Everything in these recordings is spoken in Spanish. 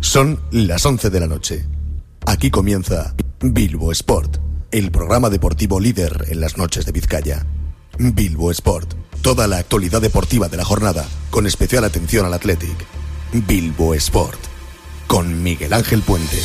Son las 11 de la noche. Aquí comienza Bilbo Sport, el programa deportivo líder en las noches de Vizcaya. Bilbo Sport, toda la actualidad deportiva de la jornada, con especial atención al Athletic. Bilbo Sport, con Miguel Ángel Puente.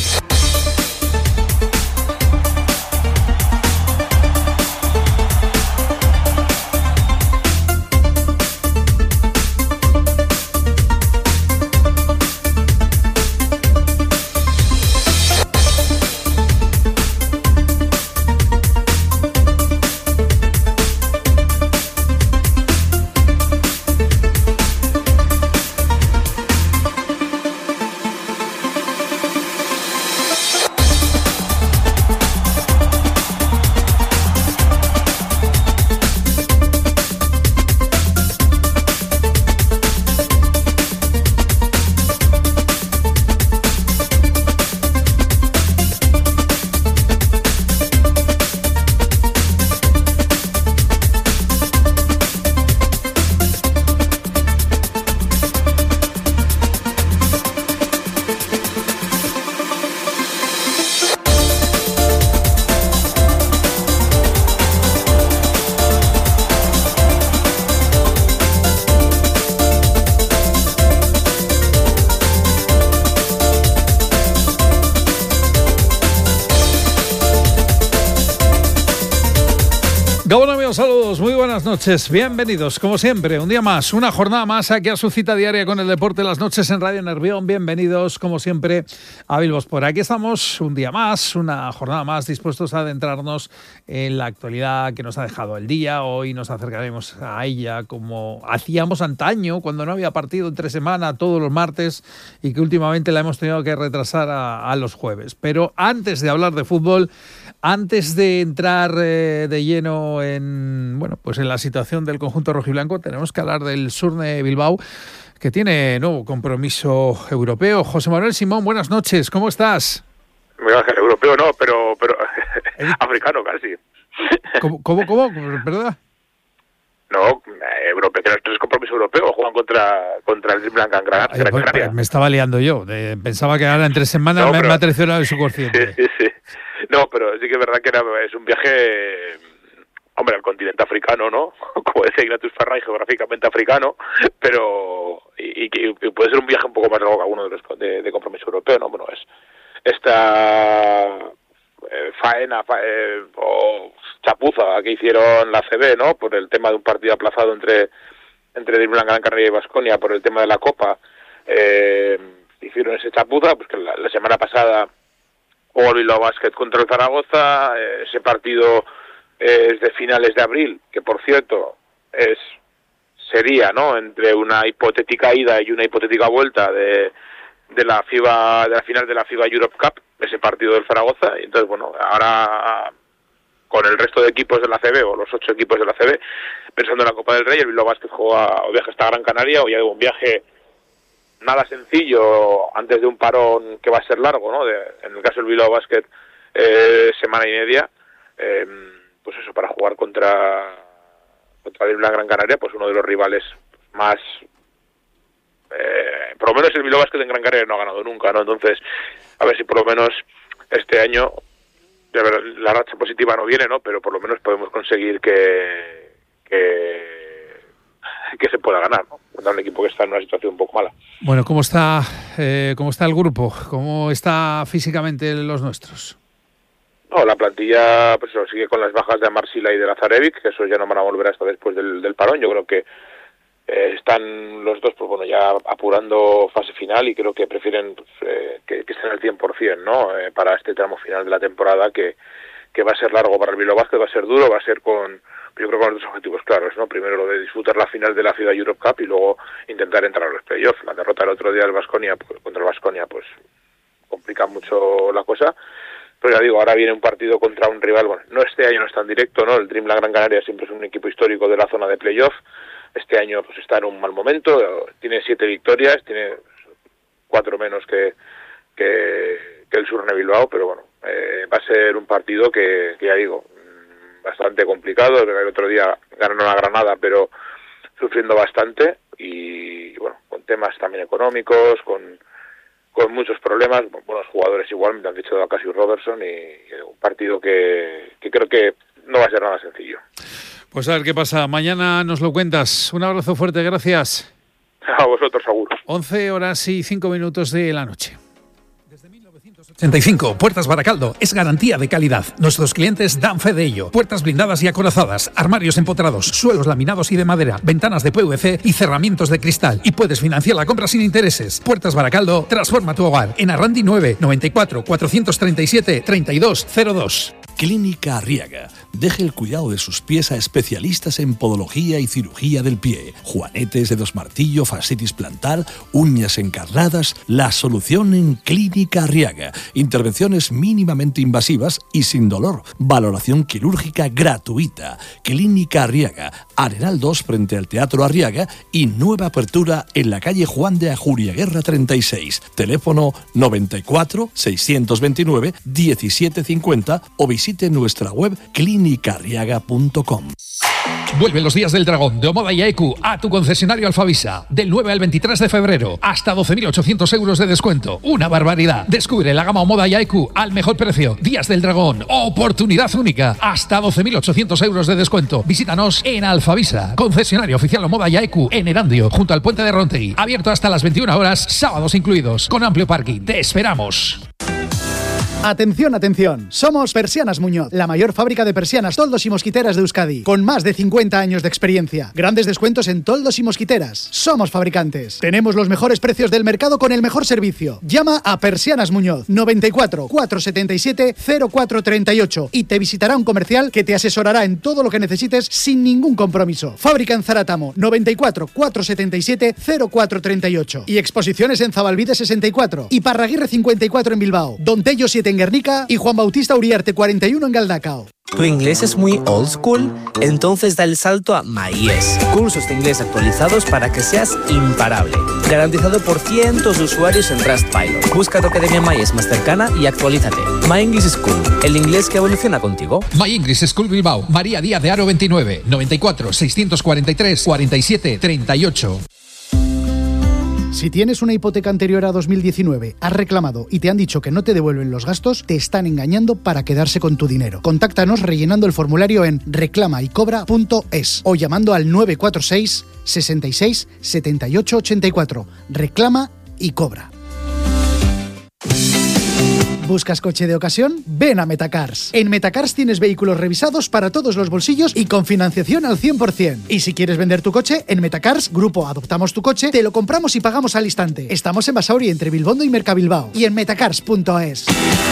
Saludos, muy buenas noches, bienvenidos como siempre, un día más, una jornada más aquí a su cita diaria con el deporte las noches en Radio Nervión. Bienvenidos como siempre a Bilbo Sport. Aquí estamos un día más, una jornada más, dispuestos a adentrarnos en la actualidad que nos ha dejado el día. Hoy nos acercaremos a ella como hacíamos antaño, cuando no había partido entre semana todos los martes y que últimamente la hemos tenido que retrasar a los jueves. Pero antes de hablar de fútbol, antes de entrar de lleno en la situación del conjunto rojiblanco, tenemos que hablar del Surne Bilbao, que tiene nuevo compromiso europeo. José Manuel Simón, buenas noches, ¿cómo estás? Europeo no, pero africano casi. ¿Cómo? ¿Verdad? No, europeo, tiene 3 compromisos europeos, juegan contra el Dream Blanc Canaria. Me estaba liando yo, pensaba que ahora en 3 semanas me ha traicionado el subconsciente. Sí. No, pero sí que es verdad que es un viaje, hombre, al continente africano, ¿no? Como decía Ignatius Farray, geográficamente africano, pero y puede ser un viaje un poco más largo que alguno de los de compromiso europeo, ¿no? Bueno, es esta faena o chapuza que hicieron la CB, ¿no? Por el tema de un partido aplazado entre Gran Canaria y Baskonia por el tema de la Copa. Hicieron ese chapuza, pues que la semana pasada jugó el Bilbao Basket contra el Zaragoza. Ese partido es de finales de abril, que por cierto sería, ¿no?, entre una hipotética ida y una hipotética vuelta de la final de la FIBA Europe Cup, ese partido del Zaragoza. Y entonces, bueno, ahora con el resto de equipos de la CB, o los 8 equipos de la CB, pensando en la Copa del Rey, el Bilbao Basket viaja hasta Gran Canaria, o ya digo, un viaje nada sencillo antes de un parón que va a ser largo, ¿no? En el caso del Bilbao Basket, semana y media, pues eso, para jugar contra el Gran Canaria, pues uno de los rivales más, por lo menos el Bilbao Basket en Gran Canaria no ha ganado nunca, ¿no? Entonces, a ver si por lo menos este año la racha positiva no viene, ¿no? Pero por lo menos podemos conseguir que se pueda ganar, ¿no? Contra un equipo que está en una situación un poco mala. Bueno, ¿cómo está el grupo? ¿Cómo está físicamente los nuestros? No, la plantilla pues sigue con las bajas de Amarsila y de Lazarevic, que eso ya no van a volver hasta después del parón. Yo creo que están los dos, pues bueno, ya apurando fase final, y creo que prefieren que estén al 100%, ¿no? Para este tramo final de la temporada, que va a ser largo para el Bilbao Basket, va a ser duro, va a ser yo creo, con los 2 objetivos claros, ¿no? Primero lo de disfrutar la final de la FIBA Europe Cup y luego intentar entrar a los playoffs. La derrota el otro día del Baskonia, contra el Baskonia, pues complica mucho la cosa. Pero ya digo, ahora viene un partido contra un rival, bueno, no este año no es tan directo, ¿no? El Dream Gran Canaria siempre es un equipo histórico de la zona de playoff. Este año pues está en un mal momento, tiene 7 victorias, tiene 4 menos que el Surne Bilbao, pero bueno, va a ser un partido que ya digo, bastante complicado. El otro día ganaron a Granada, pero sufriendo bastante, y bueno, con temas también económicos, con muchos problemas, buenos jugadores igual, me han dicho Casey Robertson, y un partido que creo que no va a ser nada sencillo. Pues a ver qué pasa. Mañana nos lo cuentas. Un abrazo fuerte, gracias. A vosotros, seguro. 11:05 de la noche. Desde 1985, Puertas Baracaldo es garantía de calidad. Nuestros clientes dan fe de ello. Puertas blindadas y acorazadas, armarios empotrados, suelos laminados y de madera, ventanas de PVC y cerramientos de cristal. Y puedes financiar la compra sin intereses. Puertas Baracaldo, transforma tu hogar. En Arrandi 9, 94 437 3202. Clínica Arriaga. Deje el cuidado de sus pies a especialistas en podología y cirugía del pie. Juanetes, dedos martillo, fascitis plantar, uñas encarnadas. La solución en Clínica Arriaga. Intervenciones mínimamente invasivas y sin dolor. Valoración quirúrgica gratuita. Clínica Arriaga. Arenal 2 frente al Teatro Arriaga y nueva apertura en la calle Juan de Ajuriaguerra 36. Teléfono 94 629 1750 o visite nuestra web clinicarriaga.com. Vuelven los días del dragón de Omoda y AEQ a tu concesionario Alfavisa. Del 9 al 23 de febrero. Hasta 12.800 euros de descuento. Una barbaridad. Descubre la gama Omoda y AEQ al mejor precio. Días del dragón. Oportunidad única. Hasta 12.800 euros de descuento. Visítanos en Alfavisa. Concesionario oficial Omoda y AEQ en Erandio, junto al puente de Rontegui. Abierto hasta las 21 horas, sábados incluidos. Con amplio parking. Te esperamos. Atención, atención. Somos Persianas Muñoz, la mayor fábrica de persianas, toldos y mosquiteras de Euskadi, con más de 50 años de experiencia. Grandes descuentos en toldos y mosquiteras. Somos fabricantes. Tenemos los mejores precios del mercado con el mejor servicio. Llama a Persianas Muñoz 94 477 0438 y te visitará un comercial que te asesorará en todo lo que necesites sin ningún compromiso. Fábrica en Zaratamo 94 477 0438 y exposiciones en Zabalbide 64 y Parraguirre 54 en Bilbao, Don Tello 7 en Guernica y Juan Bautista Uriarte 41 en Galdacao. ¿Tu inglés es muy old school? Entonces da el salto a MyES. Cursos de inglés actualizados para que seas imparable. Garantizado por cientos de usuarios en Trustpilot. Busca tu academia MyES más cercana y actualízate. My English School, el inglés que evoluciona contigo. My English School Bilbao, María Díaz de Haro 29, 94 643 47 38. Si tienes una hipoteca anterior a 2019, has reclamado y te han dicho que no te devuelven los gastos, te están engañando para quedarse con tu dinero. Contáctanos rellenando el formulario en reclamaycobra.es o llamando al 946 66 78 84. Reclama y cobra. ¿Buscas coche de ocasión? Ven a Metacars. En Metacars tienes vehículos revisados para todos los bolsillos y con financiación al 100%. Y si quieres vender tu coche, en Metacars, Grupo Adoptamos tu Coche, te lo compramos y pagamos al instante. Estamos en Basauri, entre Bilbondo y Mercabilbao. Y en metacars.es.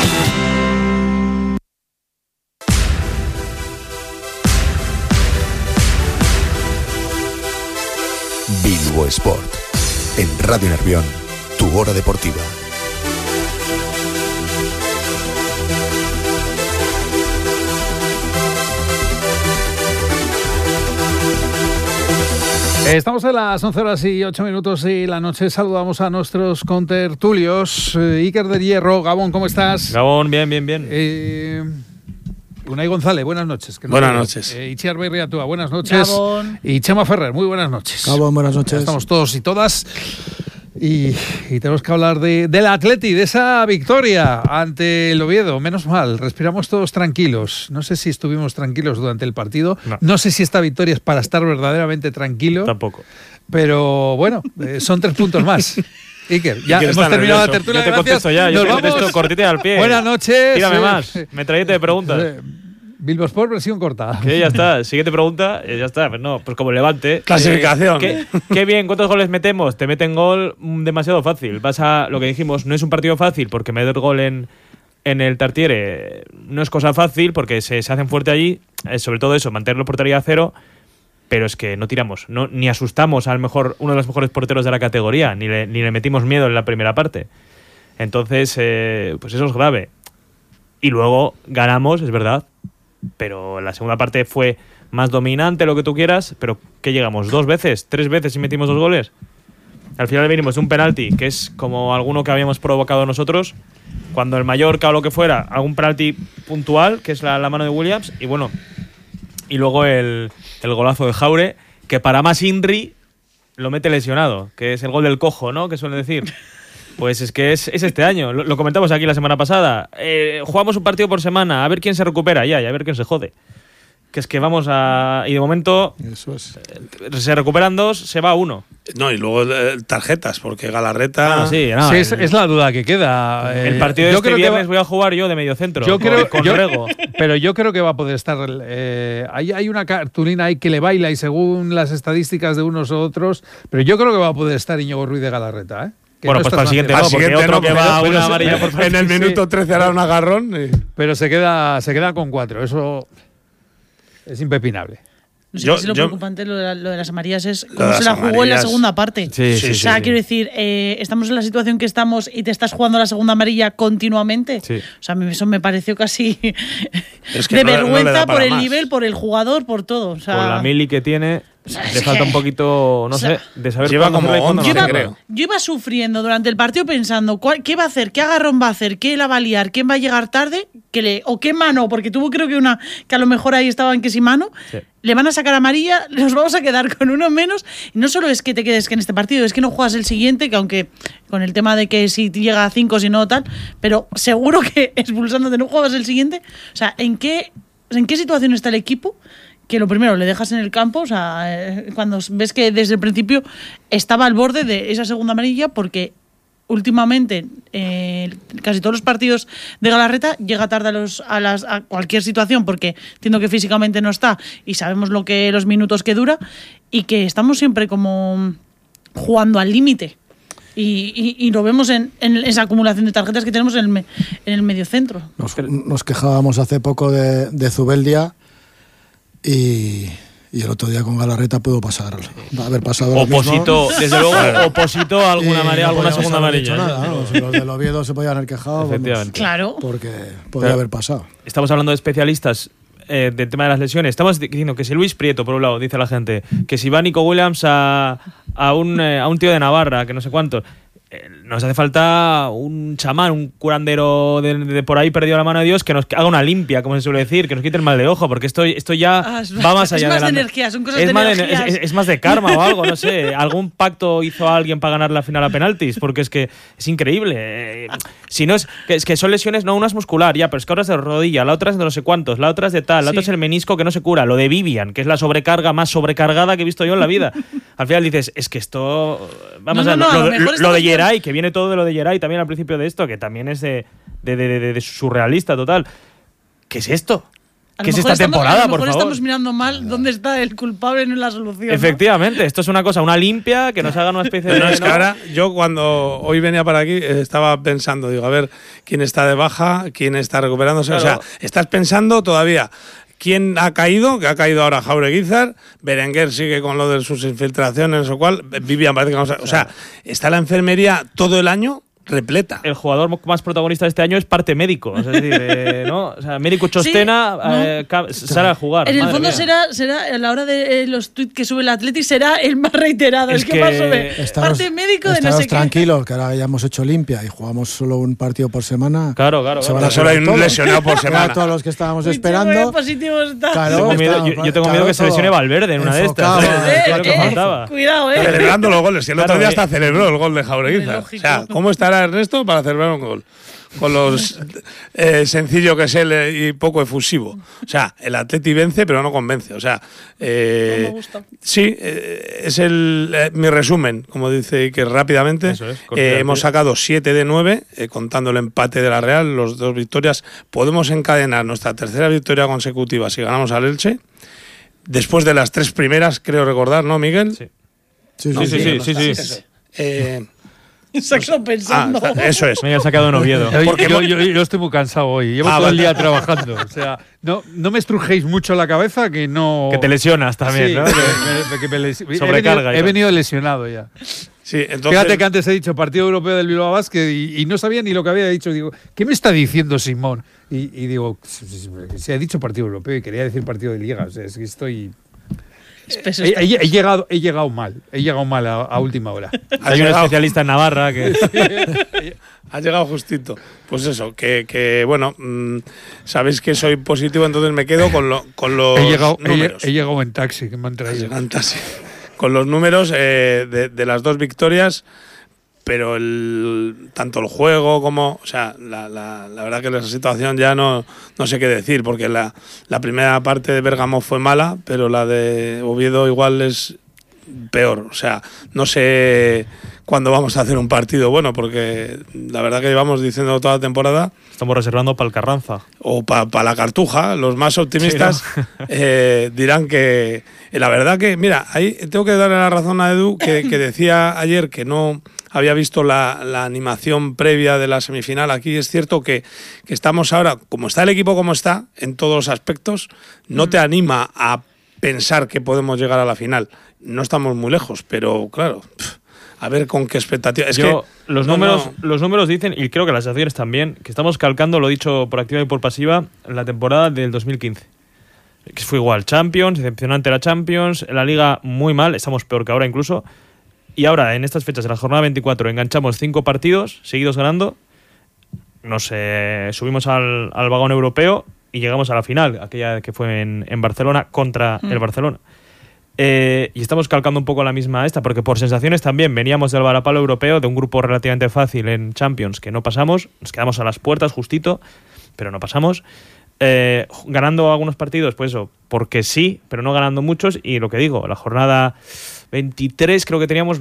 Bilbo Sport. En Radio Nervión, tu hora deportiva. Estamos a las 11:08 de la noche. Saludamos a nuestros contertulios. Iker del Hierro, Gabón, ¿cómo estás? Gabón, bien. Unai González, buenas noches. Buenas noches. Itziar Berriatua, buenas noches. Gabón. Y Chema Ferrer, muy buenas noches. Gabón, buenas noches. Ya estamos todos y todas. Y tenemos que hablar del Atleti, de esa victoria ante el Oviedo. Menos mal, respiramos todos tranquilos. No sé si estuvimos tranquilos durante el partido. No sé si esta victoria es para estar verdaderamente tranquilo. Tampoco. Pero bueno, son 3 puntos más. Iker, ya hemos terminado la tertulia. Yo te contesto ya, yo te contesto cortita al pie. Buenas noches. Dígame más, metralleta de preguntas. Bilbo Sport versión corta. Que ya está, siguiente pregunta, ya está. Pues no, pues como Levante. Clasificación. Qué bien, ¿cuántos goles metemos? Te meten gol demasiado fácil. Lo que dijimos, no es un partido fácil porque meter gol en el Tartiere no es cosa fácil porque se hacen fuerte allí. Sobre todo eso, mantener la portería a cero. Pero es que no tiramos, ni asustamos al uno de los mejores porteros de la categoría, ni le metimos miedo en la primera parte. Entonces, pues eso es grave. Y luego ganamos, es verdad, pero la segunda parte fue más dominante, lo que tú quieras, pero ¿qué llegamos? 2 veces, 3 veces y metimos 2 goles. Al final venimos de un penalti, que es como alguno que habíamos provocado nosotros, cuando el Mallorca o lo que fuera, algún penalti puntual, que es la mano de Williams, y bueno, y luego el golazo de Jaure, que para más Inri lo mete lesionado, que es el gol del cojo, ¿no? Que suelen decir. Pues es que es este año. Lo comentamos aquí la semana pasada. Jugamos un partido por semana, a ver quién se recupera y a ver quién se jode. Que es que vamos a... Y de momento Eso es. Se recuperan 2, se va 1. No, y luego tarjetas, porque Galarreta... Sí, es la duda que queda. El partido de este viernes voy a jugar yo de mediocentro. Con Rego. Pero yo creo que va a poder estar... hay una cartulina ahí que le baila y según las estadísticas de unos u otros, pero yo creo que va a poder estar Íñigo Ruiz de Galarreta, ¿eh? Bueno, pues para el siguiente no, porque otro que va a una amarilla por en el minuto 13 hará un agarrón. Pero se queda con 4, eso es impepinable. No sé si lo preocupante lo de las amarillas es cómo se la jugó en la segunda parte. Sí, o sea, quiero decir, estamos en la situación que estamos y te estás jugando la segunda amarilla continuamente. Sí. O sea, a mí eso me pareció casi Es que de no vergüenza le da para por el más. nivel, por el jugador, por todo. O sea, Con la mili que tiene, le falta un poquito, no sé, de saber lleva cuándo como hacerla y cuándo 11, no hacerla. creo. yo iba sufriendo durante el partido pensando qué va a hacer, qué agarrón va a hacer, qué la va a liar, quién va a llegar tarde, o qué mano, porque tuvo creo que a lo mejor ahí estaban que si mano, Sí. le van a sacar amarilla, nos vamos a quedar con uno menos. Y no solo es que te quedes que en este partido, es que no juegas el siguiente, que aunque con el tema de que si llega a 5, si no tal, pero seguro que expulsándote no juegas el siguiente. O sea, ¿en qué situación está el equipo? Que lo primero, le dejas en el campo, o sea, cuando ves que desde el principio estaba al borde de esa segunda amarilla, porque últimamente casi todos los partidos de Galarreta llega tarde a cualquier situación, porque entiendo que físicamente no está y sabemos los minutos que dura, y que estamos siempre como jugando al límite. Y lo vemos en esa acumulación de tarjetas que tenemos en el mediocentro. Nos quejábamos hace poco de Zubeldia y el otro día con Galarreta pudo haber pasado lo Oposito, mismo. desde luego, oposito a alguna amarilla, no alguna podíamos segunda haber dicho amarilla. nada, ¿no? Si los del Oviedo se podían haber quejado, Efectivamente. Claro. porque podía haber pasado. Estamos hablando de especialistas del tema de las lesiones. Estamos diciendo que si Luis Prieto, por un lado, dice la gente, que si va Nico Williams a un tío de Navarra, que no sé cuánto. Nos hace falta un chamán, un curandero de por ahí perdido la mano de Dios, que nos haga una limpia, como se suele decir, que nos quite el mal de ojo, porque esto ya va más allá es más de de energía, son cosas es de más energías. es más de karma o algo, no sé. ¿Algún pacto hizo alguien para ganar la final a penaltis? Porque es que es increíble. Si no es que son lesiones, no, una es muscular, ya, pero es que ahora es de rodilla, la otra es de no sé cuántos, la otra es de tal, la otra es el menisco que no se cura, lo de Vivian, que es la sobrecarga más sobrecargada que he visto yo en la vida. Al final dices, es que esto... Vamos a lo de Geray, que viene todo de lo de Geray también al principio de esto, que también es de surrealista total. ¿Qué es esto? ¿Qué es esta temporada, por favor? Estamos mirando mal dónde está el culpable, no en la solución. Efectivamente, esto es una cosa, una limpia, que nos hagan una especie de... No, es que ahora, yo cuando hoy venía para aquí estaba pensando, digo, a ver, quién está de baja, quién está recuperándose. Claro. O sea, estás pensando todavía... ¿Quién ha caído? Que ha caído ahora Jaureguizar. Berenguer sigue con lo de sus infiltraciones o cual. Vivian parece que vamos a... O sea, está la enfermería todo el año repleta. El jugador más protagonista de este año es parte médico. Es decir, ¿no? O sea, médico Chostena sale a jugar. En el fondo será a la hora de los tweets que sube el Atleti, será el más reiterado. Es que paso de parte médico de no sé qué. Tranquilos, que ahora ya hemos hecho limpia y jugamos solo un partido por semana. Claro. Solo hay un lesionado por semana. Todos los que estábamos esperando. Claro, yo tengo miedo que se lesione Valverde en una de estas. Cuidado, Celebrando los goles. Y el otro día hasta celebró el gol de Jaureguizar. O sea, ¿cómo estará Ernesto para celebrar un gol? Con lo sencillo que es él y poco efusivo. O sea, el Atleti vence, pero no convence. O sea, me gusta. Sí, es mi resumen, como dice Iker rápidamente. Eso es, hemos sacado 7 de 9, contando el empate de la Real, los 2 victorias. Podemos encadenar nuestra tercera victoria consecutiva si ganamos al Elche. Después de las 3 primeras, creo recordar, ¿no, Miguel? Sí. Exacto, pensando. Eso es. Me he sacado en Oviedo. Yo estoy muy cansado hoy. Llevo todo el día trabajando. O sea, no me estrujéis mucho la cabeza que no... Que te lesionas también, sí, ¿no? Sobrecarga. He venido lesionado ya. Sí, entonces... Fíjate que antes he dicho Partido Europeo del Bilbao Basket y no sabía ni lo que había dicho. Digo, ¿qué me está diciendo Simón? Y digo, se ha dicho Partido Europeo y quería decir Partido de Liga. O sea, es que estoy... He llegado mal a última hora. Hay un especialista en Navarra que... Ha llegado justito. Pues eso, que bueno, sabéis que soy positivo, entonces me quedo con los números. He llegado en taxi, que me han traído. Con los números de las 2 victorias. pero tanto el juego como, o sea, la verdad que la situación ya no sé qué decir, porque la primera parte de Bérgamo fue mala, pero la de Oviedo igual es peor. O sea, no sé cuándo vamos a hacer un partido bueno, porque la verdad que llevamos diciendo toda la temporada. Estamos reservando para el Carranza. O para la Cartuja. Los más optimistas dirán que la verdad que, mira, ahí tengo que darle la razón a Edu, que decía ayer que no había visto la animación previa de la semifinal. Aquí es cierto que estamos ahora, como está el equipo como está, en todos los aspectos, no te anima a pensar que podemos llegar a la final. No estamos muy lejos, pero claro, a ver con qué expectativa. Los números dicen, y creo que las acciones también, que estamos calcando, lo dicho por activa y por pasiva, la temporada del 2015. Que fue igual, Champions, decepcionante la Champions, la Liga muy mal, estamos peor que ahora incluso. Y ahora, en estas fechas, en la jornada 24, enganchamos 5 partidos seguidos ganando, nos subimos al vagón europeo y llegamos a la final, aquella que fue en Barcelona, contra el Barcelona. Y estamos calcando un poco la misma porque por sensaciones también veníamos del varapalo europeo, de un grupo relativamente fácil en Champions, que no pasamos, nos quedamos a las puertas justito, pero no pasamos. Ganando algunos partidos, pues eso, porque sí, pero no ganando muchos. Y lo que digo, la jornada 23 creo que teníamos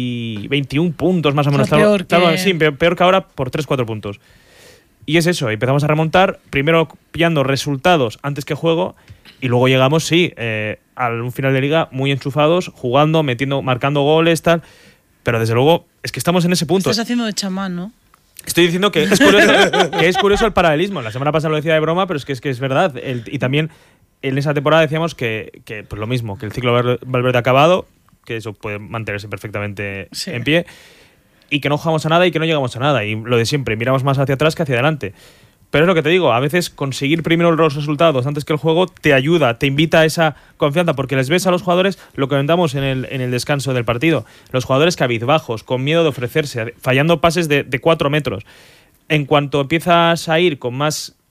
21 puntos más o menos. Peor que ahora por 3-4 puntos. Y es eso, empezamos a remontar, primero pillando resultados antes que juego, y luego llegamos, a un final de liga muy enchufados, jugando, marcando goles, tal. Pero desde luego, es que estamos en ese punto. Estás haciendo de chamán, ¿no? Estoy diciendo que es curioso el paralelismo. La semana pasada lo decía de broma, pero es que es verdad. Y también en esa temporada decíamos que pues lo mismo, que el ciclo Valverde ha acabado, que eso puede mantenerse perfectamente en pie, y que no jugamos a nada y que no llegamos a nada. Y lo de siempre, miramos más hacia atrás que hacia adelante. Pero es lo que te digo, a veces conseguir primero los resultados antes que el juego te ayuda, te invita a esa confianza, porque les ves a los jugadores, lo que comentamos en el descanso del partido, los jugadores cabizbajos, con miedo de ofrecerse, fallando pases de 4 metros. En cuanto empiezas a ir con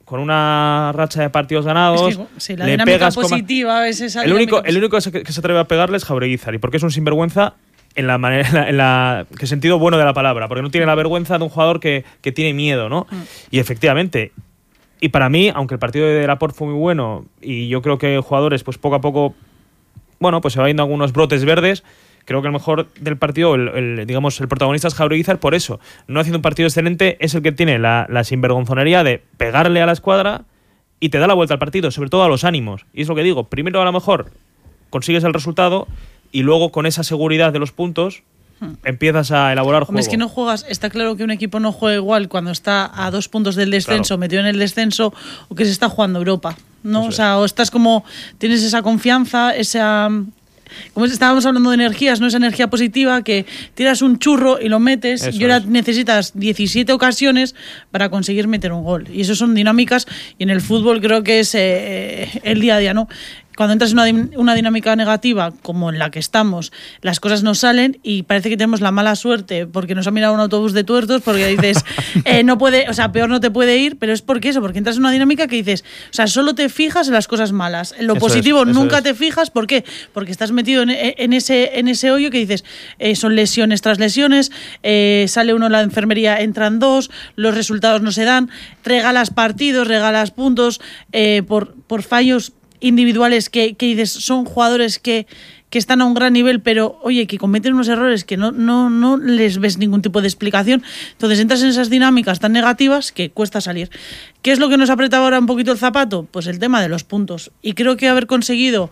una racha de partidos ganados, la le dinámica pegas positiva es esa. El único que se atreve a pegarle es Jaureguizar, y porque es un sinvergüenza en la manera, en la que sentido bueno de la palabra, porque no tiene la vergüenza de un jugador que tiene miedo, ¿no? Y efectivamente, y para mí, aunque el partido de Laporte fue muy bueno, y yo creo que jugadores, pues poco a poco, bueno, pues se va viendo algunos brotes verdes, creo que el mejor del partido, el protagonista es Jaureguizar, por eso, no haciendo un partido excelente, es el que tiene la sinvergonzonería de pegarle a la escuadra y te da la vuelta al partido, sobre todo a los ánimos. Y es lo que digo, primero a lo mejor consigues el resultado, y luego con esa seguridad de los puntos empiezas a elaborar juego. Es que no juegas, está claro que un equipo no juega igual cuando está a 2 puntos del descenso, metido en el descenso, o que se está jugando Europa, ¿no? O sea, o estás como, tienes esa confianza, esa... Como estábamos hablando de energías, ¿no? Esa energía positiva que tiras un churro y lo metes, y ahora necesitas 17 ocasiones para conseguir meter un gol. Y eso son dinámicas, y en el fútbol creo que es el día a día, ¿no? Cuando entras en una dinámica negativa como en la que estamos, las cosas no salen y parece que tenemos la mala suerte porque nos ha mirado un autobús de tuertos, porque dices, no puede, o sea, peor no te puede ir, pero es porque entras en una dinámica que dices, o sea, solo te fijas en las cosas malas, en lo positivo nunca te fijas. ¿Por qué? Porque estás metido en ese hoyo que dices, son lesiones tras lesiones, sale uno a la enfermería, entran 2, los resultados no se dan, regalas partidos, regalas puntos por fallos individuales que dices, son jugadores que están a un gran nivel, pero oye, que cometen unos errores que no les ves ningún tipo de explicación. Entonces entras en esas dinámicas tan negativas que cuesta salir. ¿Qué es lo que nos aprieta ahora un poquito el zapato? Pues el tema de los puntos. Y creo que haber conseguido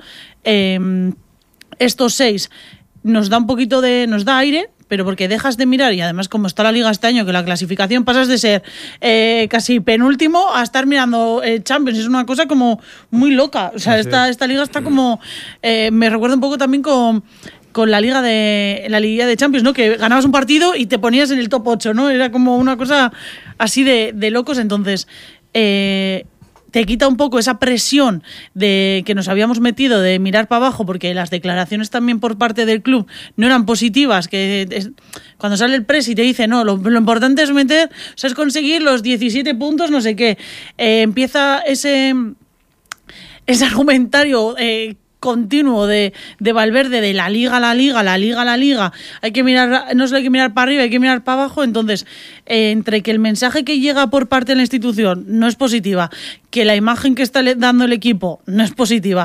estos 6 nos da un poquito nos da aire, pero porque dejas de mirar, y además como está la Liga este año, que la clasificación pasas de ser casi penúltimo a estar mirando Champions, es una cosa como muy loca. O sea, esta Liga está como... me recuerda un poco también con la Liga de Champions, ¿no? Que ganabas un partido y te ponías en el top 8, ¿no? Era como una cosa así de locos. Entonces... te quita un poco esa presión de que nos habíamos metido de mirar para abajo, porque las declaraciones también por parte del club no eran positivas, cuando sale el press y te dice, no, lo importante es meter, o sea, es conseguir los 17 puntos, no sé qué, empieza ese argumentario continuo de Valverde, de la liga a la liga, hay que mirar, no solo hay que mirar para arriba, hay que mirar para abajo. Entonces, entre que el mensaje que llega por parte de la institución no es positiva, que la imagen que está dando el equipo no es positiva,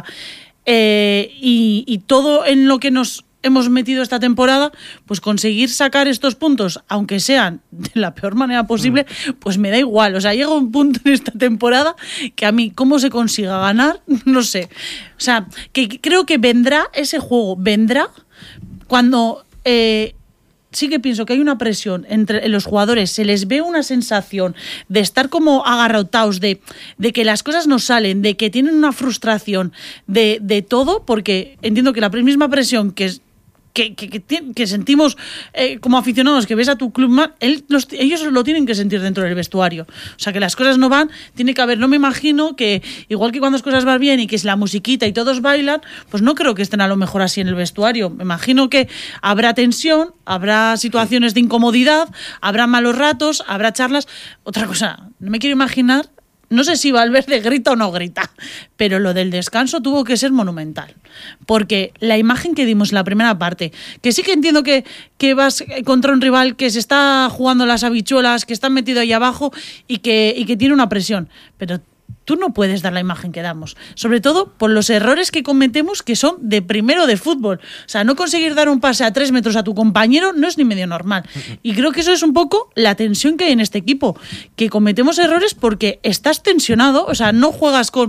y todo en lo que nos hemos metido esta temporada, pues conseguir sacar estos puntos, aunque sean de la peor manera posible, pues me da igual. O sea, llega un punto en esta temporada que a mí, cómo se consiga ganar, no sé. O sea, que creo que vendrá ese juego, vendrá cuando sí que pienso que hay una presión entre los jugadores, se les ve una sensación de estar como agarrotados, de que las cosas no salen, de que tienen una frustración de todo, porque entiendo que la misma presión que sentimos como aficionados, que ves a tu club, ellos lo tienen que sentir dentro del vestuario. O sea, que las cosas no van, tiene que haber, no me imagino que, igual que cuando las cosas van bien y que es la musiquita y todos bailan, pues no creo que estén a lo mejor así en el vestuario. Me imagino que habrá tensión, habrá situaciones de incomodidad, habrá malos ratos, habrá charlas. Otra cosa, no me quiero imaginar, no sé si Valverde grita o no grita, pero lo del descanso tuvo que ser monumental. Porque la imagen que dimos en la primera parte, que sí que entiendo que vas contra un rival que se está jugando las habichuelas, que está metido ahí abajo y que tiene una presión, pero tú no puedes dar la imagen que damos, sobre todo por los errores que cometemos, que son de primero de fútbol. O sea, no conseguir dar un pase a 3 metros a tu compañero no es ni medio normal. Y creo que eso es un poco la tensión que hay en este equipo, que cometemos errores porque estás tensionado, o sea, no juegas con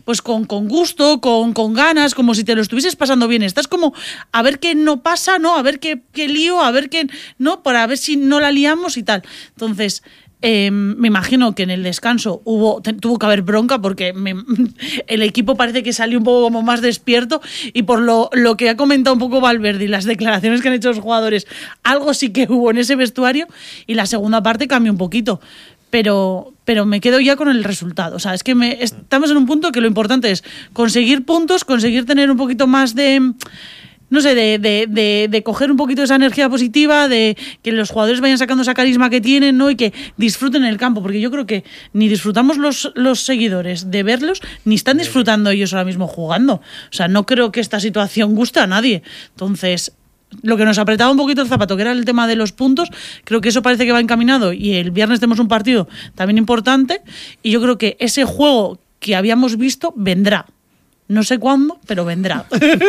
gusto, con ganas, como si te lo estuvieses pasando bien. Estás como a ver qué no pasa, ¿no? A ver qué lío, a ver qué no, para ver si no la liamos y tal. Entonces, me imagino que en el descanso tuvo que haber bronca, porque el equipo parece que salió un poco como más despierto, y por lo que ha comentado un poco Valverde y las declaraciones que han hecho los jugadores, algo sí que hubo en ese vestuario, y la segunda parte cambió un poquito. Pero me quedo ya con el resultado. O sea, es que estamos en un punto que lo importante es conseguir puntos, conseguir tener un poquito más de... no sé, de coger un poquito esa energía positiva, de que los jugadores vayan sacando esa carisma que tienen, ¿no? Y que disfruten el campo, porque yo creo que ni disfrutamos los seguidores de verlos, ni están disfrutando ellos ahora mismo jugando. O sea, no creo que esta situación guste a nadie. Entonces, lo que nos apretaba un poquito el zapato, que era el tema de los puntos, creo que eso parece que va encaminado, y el viernes tenemos un partido también importante, y yo creo que ese juego que habíamos visto vendrá. No sé cuándo, pero vendrá.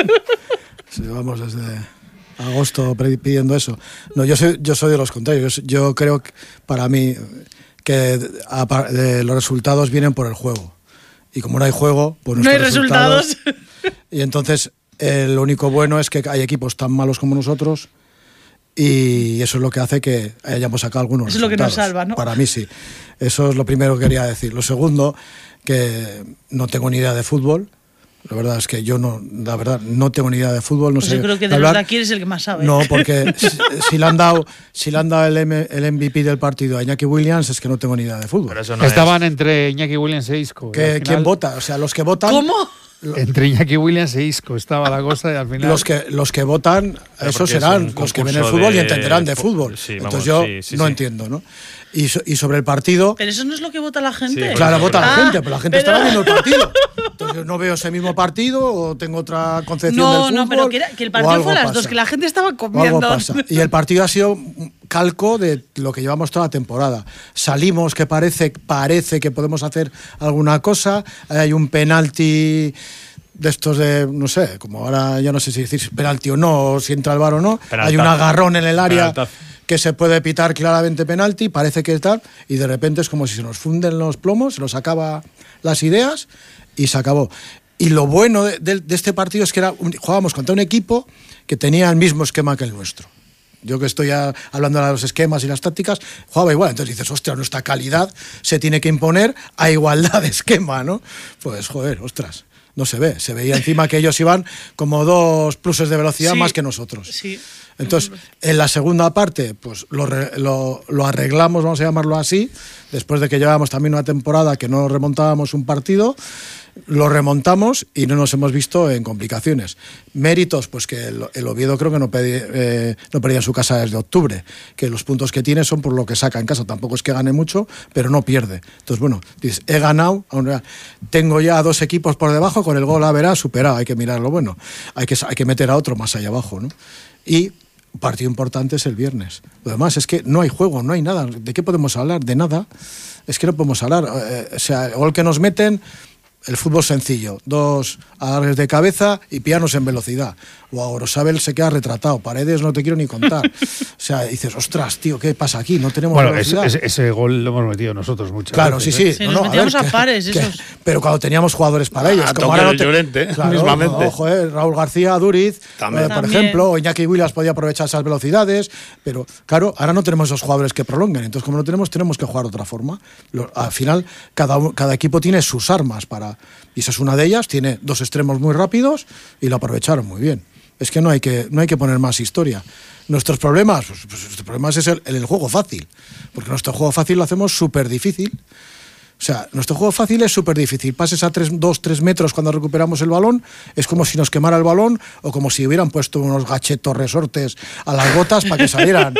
Sí, vamos desde agosto pidiendo eso. No, yo soy de los contrarios. Yo creo que, para mí, que los resultados vienen por el juego. Y como no hay juego, pues no hay resultados. Y entonces, lo único bueno es que hay equipos tan malos como nosotros, y eso es lo que hace que hayamos sacado algunos resultados. Eso es lo que nos salva, ¿no? Para mí sí. Eso es lo primero que quería decir. Lo segundo, que no tengo ni idea de fútbol. La verdad es que yo la verdad no tengo ni idea de fútbol, no pues sé. Yo creo que de verdad aquí eres el que más sabe. No, porque si le han dado el MVP del partido a Iñaki Williams, es que no tengo ni idea de fútbol. Pero eso no estaban entre Iñaki Williams e Isco. Final, ¿quién vota? O sea, los que votan. ¿Cómo? Entre Iñaki Williams e Isco estaba la cosa, y al final. Los que votan, esos serán los que ven el fútbol y entenderán de fútbol. Sí, entonces yo no entiendo, ¿no? Y sobre el partido... Pero eso no es lo que vota la gente. Sí, claro, vota la gente, pero la gente estará viendo el partido. Entonces yo no veo ese mismo partido, o tengo otra concepción del fútbol. No, pero que el partido fue a las 2, que la gente estaba comiendo. Algo pasa. Y el partido ha sido calco de lo que llevamos toda la temporada. Salimos que parece que podemos hacer alguna cosa, hay un penalti de estos de, no sé, como ahora ya no sé si decir penalti o no, o si entra el VAR o no, hay un agarrón en el área que se puede pitar claramente penalti, parece que tal, y de repente es como si se nos funden los plomos, se nos acaba las ideas y se acabó. Y lo bueno de este partido es que jugábamos contra un equipo que tenía el mismo esquema que el nuestro. Yo que estoy hablando de los esquemas y las tácticas, jugaba igual. Entonces dices, ostras, nuestra calidad se tiene que imponer a igualdad de esquema, ¿no? Pues, joder, ostras, no se ve. Se veía encima que ellos iban como 2 pluses de velocidad más que nosotros. Sí. Entonces, en la segunda parte, pues lo arreglamos, vamos a llamarlo así, después de que llevábamos también una temporada que no remontábamos un partido. lo remontamos y no nos hemos visto en complicaciones. Méritos, pues que el Oviedo creo que no perdía en su casa desde octubre, que los puntos que tiene son por lo que saca en casa. Tampoco es que gane mucho, pero no pierde. Entonces, bueno, dices, he ganado, tengo ya 2 equipos por debajo, con el gol a verá superado, hay que mirar lo bueno. Hay que meter a otro más allá abajo, ¿no? Y un partido importante es el viernes. Lo demás es que no hay juego, no hay nada. ¿De qué podemos hablar? De nada. Es que no podemos hablar. O sea, el gol que nos meten, el fútbol sencillo. 2 agarres de cabeza y pianos en velocidad. O a Orosabel se queda retratado. Paredes no te quiero ni contar. O sea, dices, ostras, tío, ¿qué pasa aquí? No tenemos velocidad. Ese gol lo hemos metido nosotros muchas veces. Sí. Sí, nos metíamos a pares, esos. Pero cuando teníamos jugadores para ellos. Como ahora mismamente. Raúl García, Duriz, por ejemplo, o Iñaki Williams podía aprovechar esas velocidades. Pero, claro, ahora no tenemos esos jugadores que prolonguen. Entonces, como no tenemos que jugar de otra forma. Al final, cada equipo tiene sus armas para... Y esa es una de ellas. Tiene 2 extremos muy rápidos y lo aprovecharon muy bien. Es que no hay que poner más historia. Nuestros problemas, nuestros problemas es el juego fácil, porque nuestro juego fácil lo hacemos súper difícil. O sea, nuestro juego fácil es súper difícil. Pases a 2-3 metros cuando recuperamos el balón, es como si nos quemara el balón o como si hubieran puesto unos gachetos resortes a las botas para que salieran.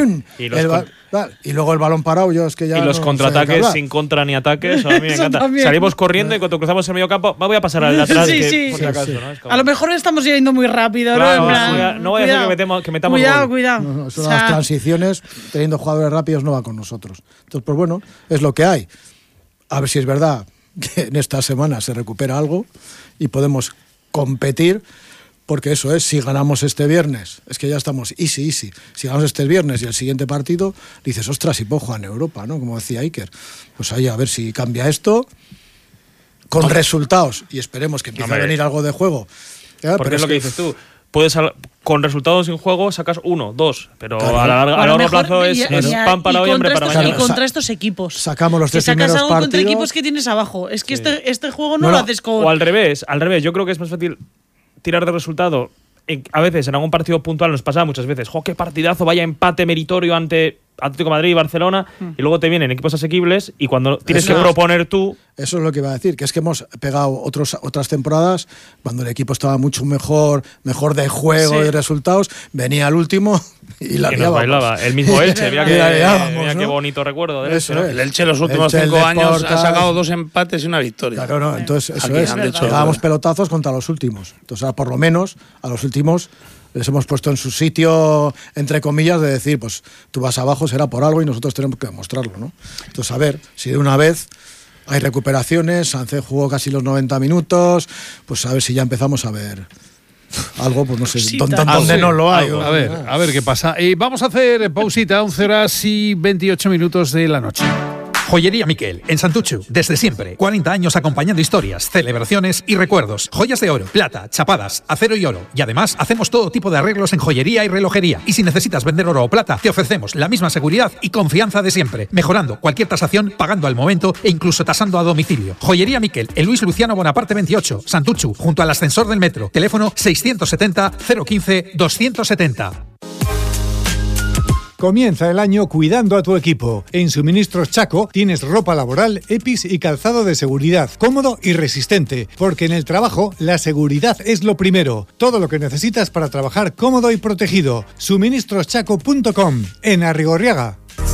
Y luego el balón parado, yo es que ya. Y los contraataques sin contra ni ataques, a mí me encanta. También. Salimos corriendo y cuando cruzamos el medio campo, voy a pasar al de atrás. Sí. Por si acaso, ¿no? Es como... A lo mejor estamos yendo muy rápido, claro, ¿no? No voy a hacer que metamos Cuidado. No, son las transiciones, teniendo jugadores rápidos no va con nosotros. Entonces, pues bueno, es lo que hay. A ver si es verdad que en esta semana se recupera algo y podemos competir, porque eso es, si ganamos este viernes, es que ya estamos easy. Si ganamos este viernes y el siguiente partido, dices, ostras, y puedo jugar en Europa, ¿no? Como decía Iker. Pues ahí a ver si cambia esto con resultados y esperemos que empiece a venir algo de juego. Porque es lo que dices tú. Con resultados sin juego sacas 1, 2, pero claro, a largo plazo es pan para hoy, hambre para mañana. Y contra estos equipos. Sacamos los 3 primeros sacas algo partidos. contra equipos que tienes abajo. Es que este juego no lo haces con... O al revés. Yo creo que es más fácil tirar de resultado. A veces, en algún partido puntual nos pasa muchas veces. ¡Jo, qué partidazo! Vaya empate meritorio ante Atlético de Madrid y Barcelona. Y luego te vienen equipos asequibles y cuando tienes que proponer tú... Eso es lo que iba a decir, que es que hemos pegado otras temporadas cuando el equipo estaba mucho mejor de juego y resultados, venía el último y la liábamos. Bailaba. El mismo Elche, mira qué bonito recuerdo de eso. El Elche los últimos 5 años ha sacado 2 empates y una victoria. Claro, no, entonces eso pegábamos pelotazos contra los últimos. Entonces, por lo menos, a los últimos les hemos puesto en su sitio, entre comillas, de decir, pues tú vas abajo, será por algo y nosotros tenemos que demostrarlo, ¿no? Entonces, a ver, si de una vez hay recuperaciones, Sánchez jugó casi los 90 minutos, pues a ver si ya empezamos a ver algo, pues no sé, ¿dónde no lo hay? A ver qué pasa. Vamos a hacer pausita, 11:28 de la noche. Joyería Miquel, en Santuchu, desde siempre. 40 años acompañando historias, celebraciones y recuerdos. Joyas de oro, plata, chapadas, acero y oro. Y además, hacemos todo tipo de arreglos en joyería y relojería. Y si necesitas vender oro o plata, te ofrecemos la misma seguridad y confianza de siempre. Mejorando cualquier tasación, pagando al momento e incluso tasando a domicilio. Joyería Miquel, en Luis Luciano Bonaparte 28, Santuchu, junto al ascensor del metro. Teléfono 670 015 270. Comienza el año cuidando a tu equipo. En Suministros Chaco tienes ropa laboral, EPIs y calzado de seguridad, cómodo y resistente, porque en el trabajo la seguridad es lo primero. Todo lo que necesitas para trabajar cómodo y protegido. Suministroschaco.com, en Arrigorriaga.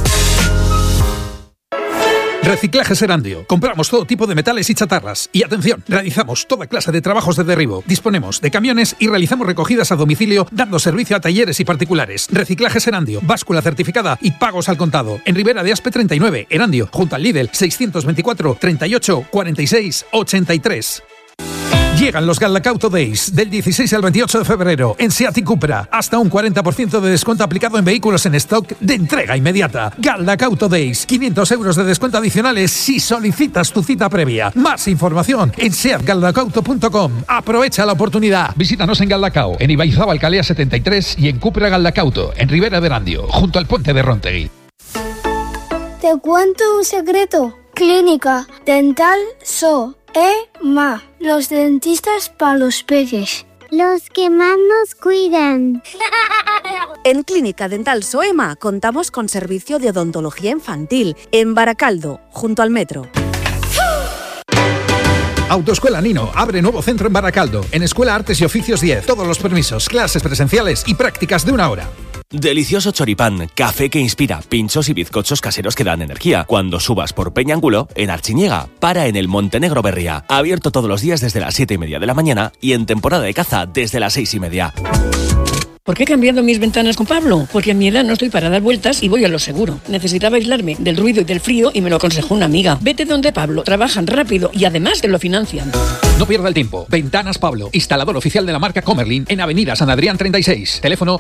Reciclajes Erandio. Compramos todo tipo de metales y chatarras. Y atención, realizamos toda clase de trabajos de derribo. Disponemos de camiones y realizamos recogidas a domicilio, dando servicio a talleres y particulares. Reciclajes Erandio. Báscula certificada y pagos al contado. En Ribera de Aspe 39, Erandio, junto al Lidl, 624 38 46 83. Llegan los Galdacauto Days del 16 al 28 de febrero en Seat y Cupra. Hasta un 40% de descuento aplicado en vehículos en stock de entrega inmediata. Galdacauto Days. 500 euros de descuento adicionales si solicitas tu cita previa. Más información en seatgaldacauto.com. Aprovecha la oportunidad. Visítanos en Galdacao, en Ibaizaba Alcalea 73 y en Cupra Galdacauto, en Ribera de Erandio, junto al puente de Rontegui. Te cuento un secreto. Clínica Dental So. EMA, los dentistas para los peques. Los que más nos cuidan. En Clínica Dental Soema contamos con servicio de odontología infantil en Baracaldo, junto al metro. Autoescuela Nino abre nuevo centro en Baracaldo. En Escuela Artes y Oficios 10. Todos los permisos, clases presenciales y prácticas de 1 hora. Delicioso choripán, café que inspira, pinchos y bizcochos caseros que dan energía. Cuando subas por Peñangulo, en Archiñega, para en el Montenegro Berria. Abierto todos los días desde las 7:30 de la mañana y en temporada de caza desde las 6:30. ¿Por qué he cambiado mis ventanas con Pablo? Porque a mi edad no estoy para dar vueltas y voy a lo seguro. Necesitaba aislarme del ruido y del frío y me lo aconsejó una amiga. Vete donde Pablo, trabajan rápido y además te lo financian. No pierda el tiempo. Ventanas Pablo, instalador oficial de la marca Comerlin en Avenida San Adrián 36. Teléfono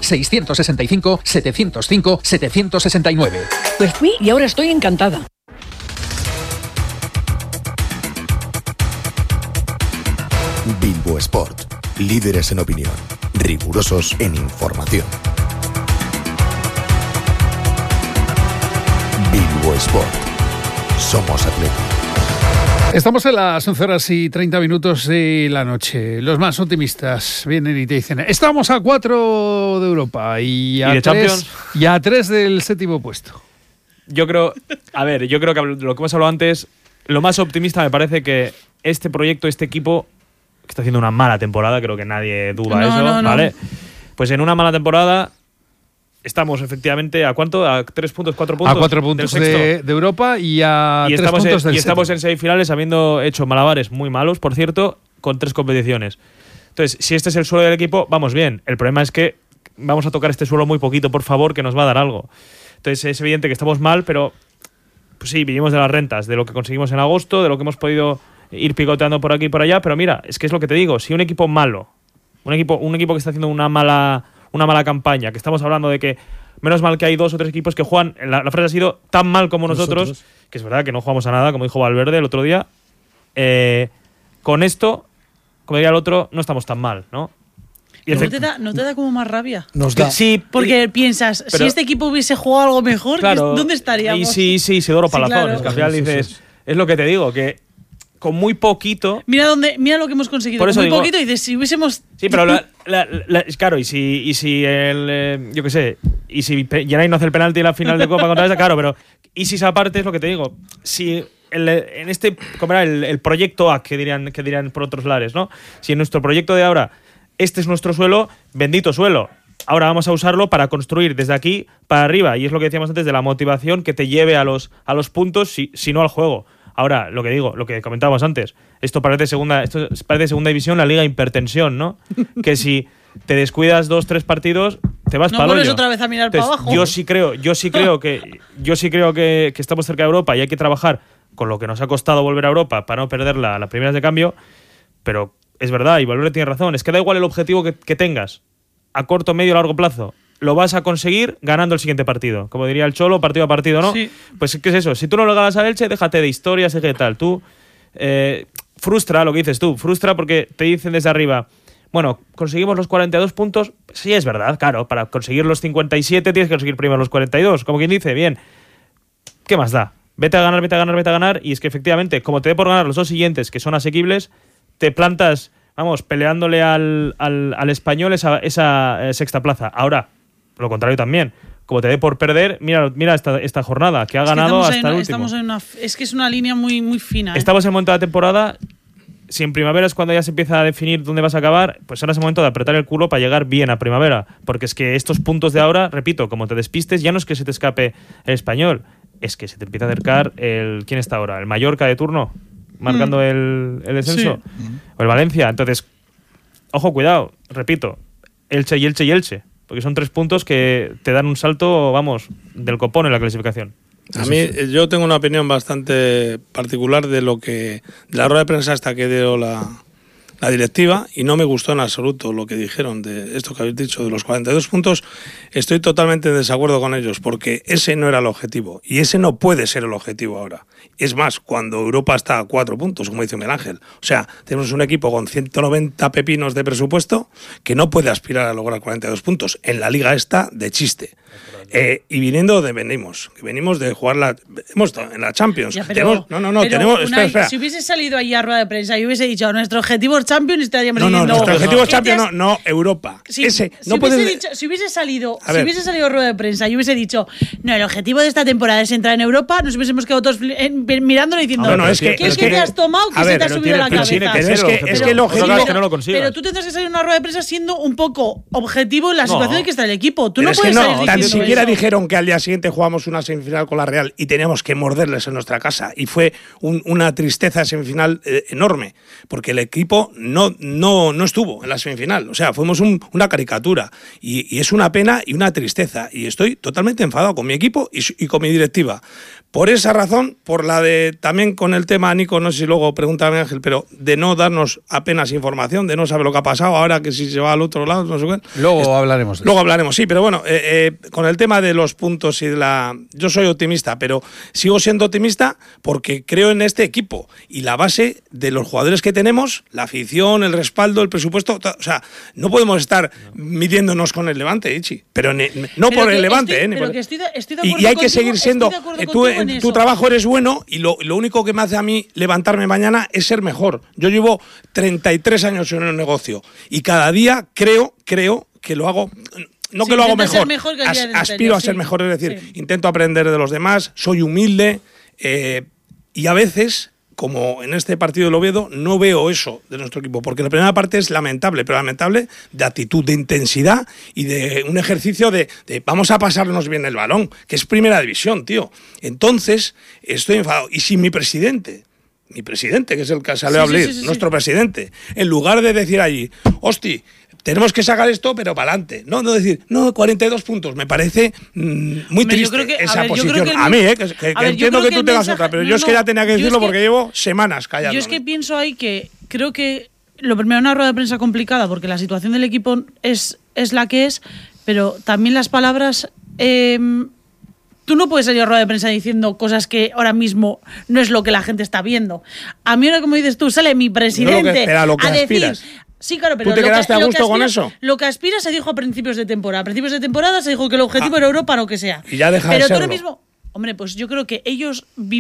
665-705-769. Pues fui y ahora estoy encantada. Bilbo Sport. Líderes en opinión. Rigurosos en información. Bilbo Sport. Somos atletas. Estamos en las 11:30 de la noche. Los más optimistas vienen y te dicen: estamos a 4 de Europa y a 3 del séptimo puesto. Yo creo que lo que hemos hablado antes, lo más optimista me parece que este proyecto, este equipo, que está haciendo una mala temporada, creo que nadie duda eso, ¿vale? Pues en una mala temporada estamos efectivamente ¿a cuánto? ¿A 3 puntos, 4 puntos? A 4 puntos de Europa y a 3 puntos del Y estamos en semifinales habiendo hecho malabares muy malos, por cierto, con 3 competiciones. Entonces, si este es el suelo del equipo, vamos bien. El problema es que vamos a tocar este suelo muy poquito, por favor, que nos va a dar algo. Entonces, es evidente que estamos mal, pero pues sí, vivimos de las rentas, de lo que conseguimos en agosto, de lo que hemos podido ir picoteando por aquí y por allá, pero mira, es que es lo que te digo, si un equipo malo, un equipo que está haciendo una mala campaña, que estamos hablando de que menos mal que hay 2 o 3 equipos que juegan, la frase ha sido tan mal como nosotros, que es verdad que no jugamos a nada, como dijo Valverde el otro día, con esto, como diría el otro, no estamos tan mal, ¿no? Y ¿No te da como más rabia? Nos da. Sí, porque piensas, si este equipo hubiese jugado algo mejor, claro, ¿dónde estaríamos? Y sí, Isidoro Palazón, claro. Es que al final dices, es lo que te digo, que con muy poquito. Mira lo que hemos conseguido. Por eso con muy poquito, y dices, si hubiésemos. Sí, pero claro, y si el yo qué sé, y si Geray no hace el penalti en la final de Copa contra esa, claro, pero y si esa parte es lo que te digo, si en este, como era el proyecto A que dirían por otros lares, ¿no? Si en nuestro proyecto de ahora este es nuestro suelo, bendito suelo. Ahora vamos a usarlo para construir desde aquí para arriba, y es lo que decíamos antes de la motivación que te lleve a los puntos, si no al juego. Ahora, lo que comentábamos antes, esto parece segunda división, la liga hipertensión, ¿no? Que si te descuidas 2-3 partidos, te vas para el hoyo. No vuelves otra vez a mirar para abajo. Yo sí creo que estamos cerca de Europa y hay que trabajar con lo que nos ha costado volver a Europa para no perder las primeras de cambio, pero es verdad, y Valverde tiene razón, es que da igual el objetivo que tengas, a corto, medio o largo plazo. Lo vas a conseguir ganando el siguiente partido. Como diría el Cholo, partido a partido, ¿no? Sí. Pues, ¿qué es eso? Si tú no lo ganas a Elche, déjate de historias, de qué tal. Tú frustra lo que dices tú. Frustra porque te dicen desde arriba, bueno, conseguimos los 42 puntos. Sí, es verdad, claro. Para conseguir los 57 tienes que conseguir primero los 42. Como quien dice, bien, ¿qué más da? Vete a ganar. Y es que efectivamente, como te dé por ganar los 2 siguientes, que son asequibles, te plantas, vamos, peleándole al Español esa sexta plaza. Ahora, lo contrario también. Como te dé por perder, mira esta jornada, que ha ganado hasta el último. Es que es una línea muy, muy fina. Estamos en el momento de la temporada. Si en primavera es cuando ya se empieza a definir dónde vas a acabar, pues ahora es el momento de apretar el culo para llegar bien a primavera. Porque es que estos puntos de ahora, repito, como te despistes, ya no es que se te escape el Español, es que se te empieza a acercar ¿quién está ahora? ¿El Mallorca de turno? Marcando el descenso. Sí. O el Valencia. Entonces, ojo, cuidado, repito, Elche y Elche. Porque son 3 puntos que te dan un salto, vamos, del copón en la clasificación. A mí, yo tengo una opinión bastante particular de la rueda de prensa hasta que dio la directiva, y no me gustó en absoluto lo que dijeron de esto que habéis dicho de los 42 puntos. Estoy totalmente en desacuerdo con ellos, porque ese no era el objetivo, y ese no puede ser el objetivo ahora. Es más, cuando Europa está a 4 puntos, como dice Miguel Ángel, o sea, tenemos un equipo con 190 pepinos de presupuesto que no puede aspirar a lograr 42 puntos. En la liga está de chiste. Y viniendo donde venimos de jugar hemos estado en la Champions. Ya, pero, tenemos, espera. Si hubiese salido ahí a rueda de prensa y hubiese dicho nuestro objetivo es Champions, estaríamos diciendo... nuestro objetivo es Champions, no Europa. Si hubiese salido a rueda de prensa y hubiese dicho el objetivo de esta temporada es entrar en Europa, nos hubiésemos quedado todos mirándolo y diciendo ¿qué te has tomado que se te ha subido la cabeza? Es que el objetivo... Pero tú tendrás que salir a una rueda de prensa siendo un poco objetivo en la situación en que está el equipo. Tú no puedes salir diciendo tan siquiera eso. Dijeron que al día siguiente jugamos una semifinal con la Real y teníamos que morderles en nuestra casa, y fue una tristeza semifinal enorme, porque el equipo no estuvo en la semifinal, o sea, fuimos una caricatura, y es una pena y una tristeza, y estoy totalmente enfadado con mi equipo y con mi directiva. Por esa razón, por la de también con el tema, Nico, no sé si luego pregúntame, Ángel, pero de no darnos apenas información, de no saber lo que ha pasado, ahora que si se va al otro lado, no sé qué. Luego hablaremos de eso. Luego hablaremos, sí, pero bueno, con el tema de los puntos y de yo soy optimista, pero sigo siendo optimista porque creo en este equipo y la base de los jugadores que tenemos, la afición, el respaldo, el presupuesto, o sea, no podemos estar midiéndonos con el Levante, Ichi, pero por el Levante, estoy de acuerdo y hay que seguir siendo... En tu trabajo eres bueno, y lo único que me hace a mí levantarme mañana es ser mejor. Yo llevo 33 años en un negocio y cada día creo que lo hago... No que lo hago mejor, aspiro a ser mejor, es decir, intento aprender de los demás, soy humilde, y a veces, como en este partido del Oviedo, no veo eso de nuestro equipo, porque la primera parte es lamentable, pero lamentable de actitud, de intensidad y de un ejercicio de vamos a pasarnos bien el balón, que es primera división, tío. Entonces, estoy enfadado. Y si mi presidente, que es el que salió a hablar, nuestro presidente, en lugar de decir allí, hosti, tenemos que sacar esto, pero para adelante. No decir, 42 puntos. Me parece muy triste esa posición. A mí, que entiendo que tú tengas otra, pero yo es que ya tenía que decirlo porque llevo semanas callando. Yo es que pienso ahí que creo que lo primero, una rueda de prensa complicada, porque la situación del equipo es la que es, pero también las palabras... Tú no puedes salir a rueda de prensa diciendo cosas que ahora mismo no es lo que la gente está viendo. A mí ahora, como dices tú, sale mi presidente a decir... Sí, claro, pero ¿tú te quedaste a gusto con eso? Lo que aspira se dijo a principios de temporada. A principios de temporada se dijo que el objetivo era Europa, no que sea. Y ya deja de serlo. Pero tú ahora mismo... Hombre, pues yo creo que ellos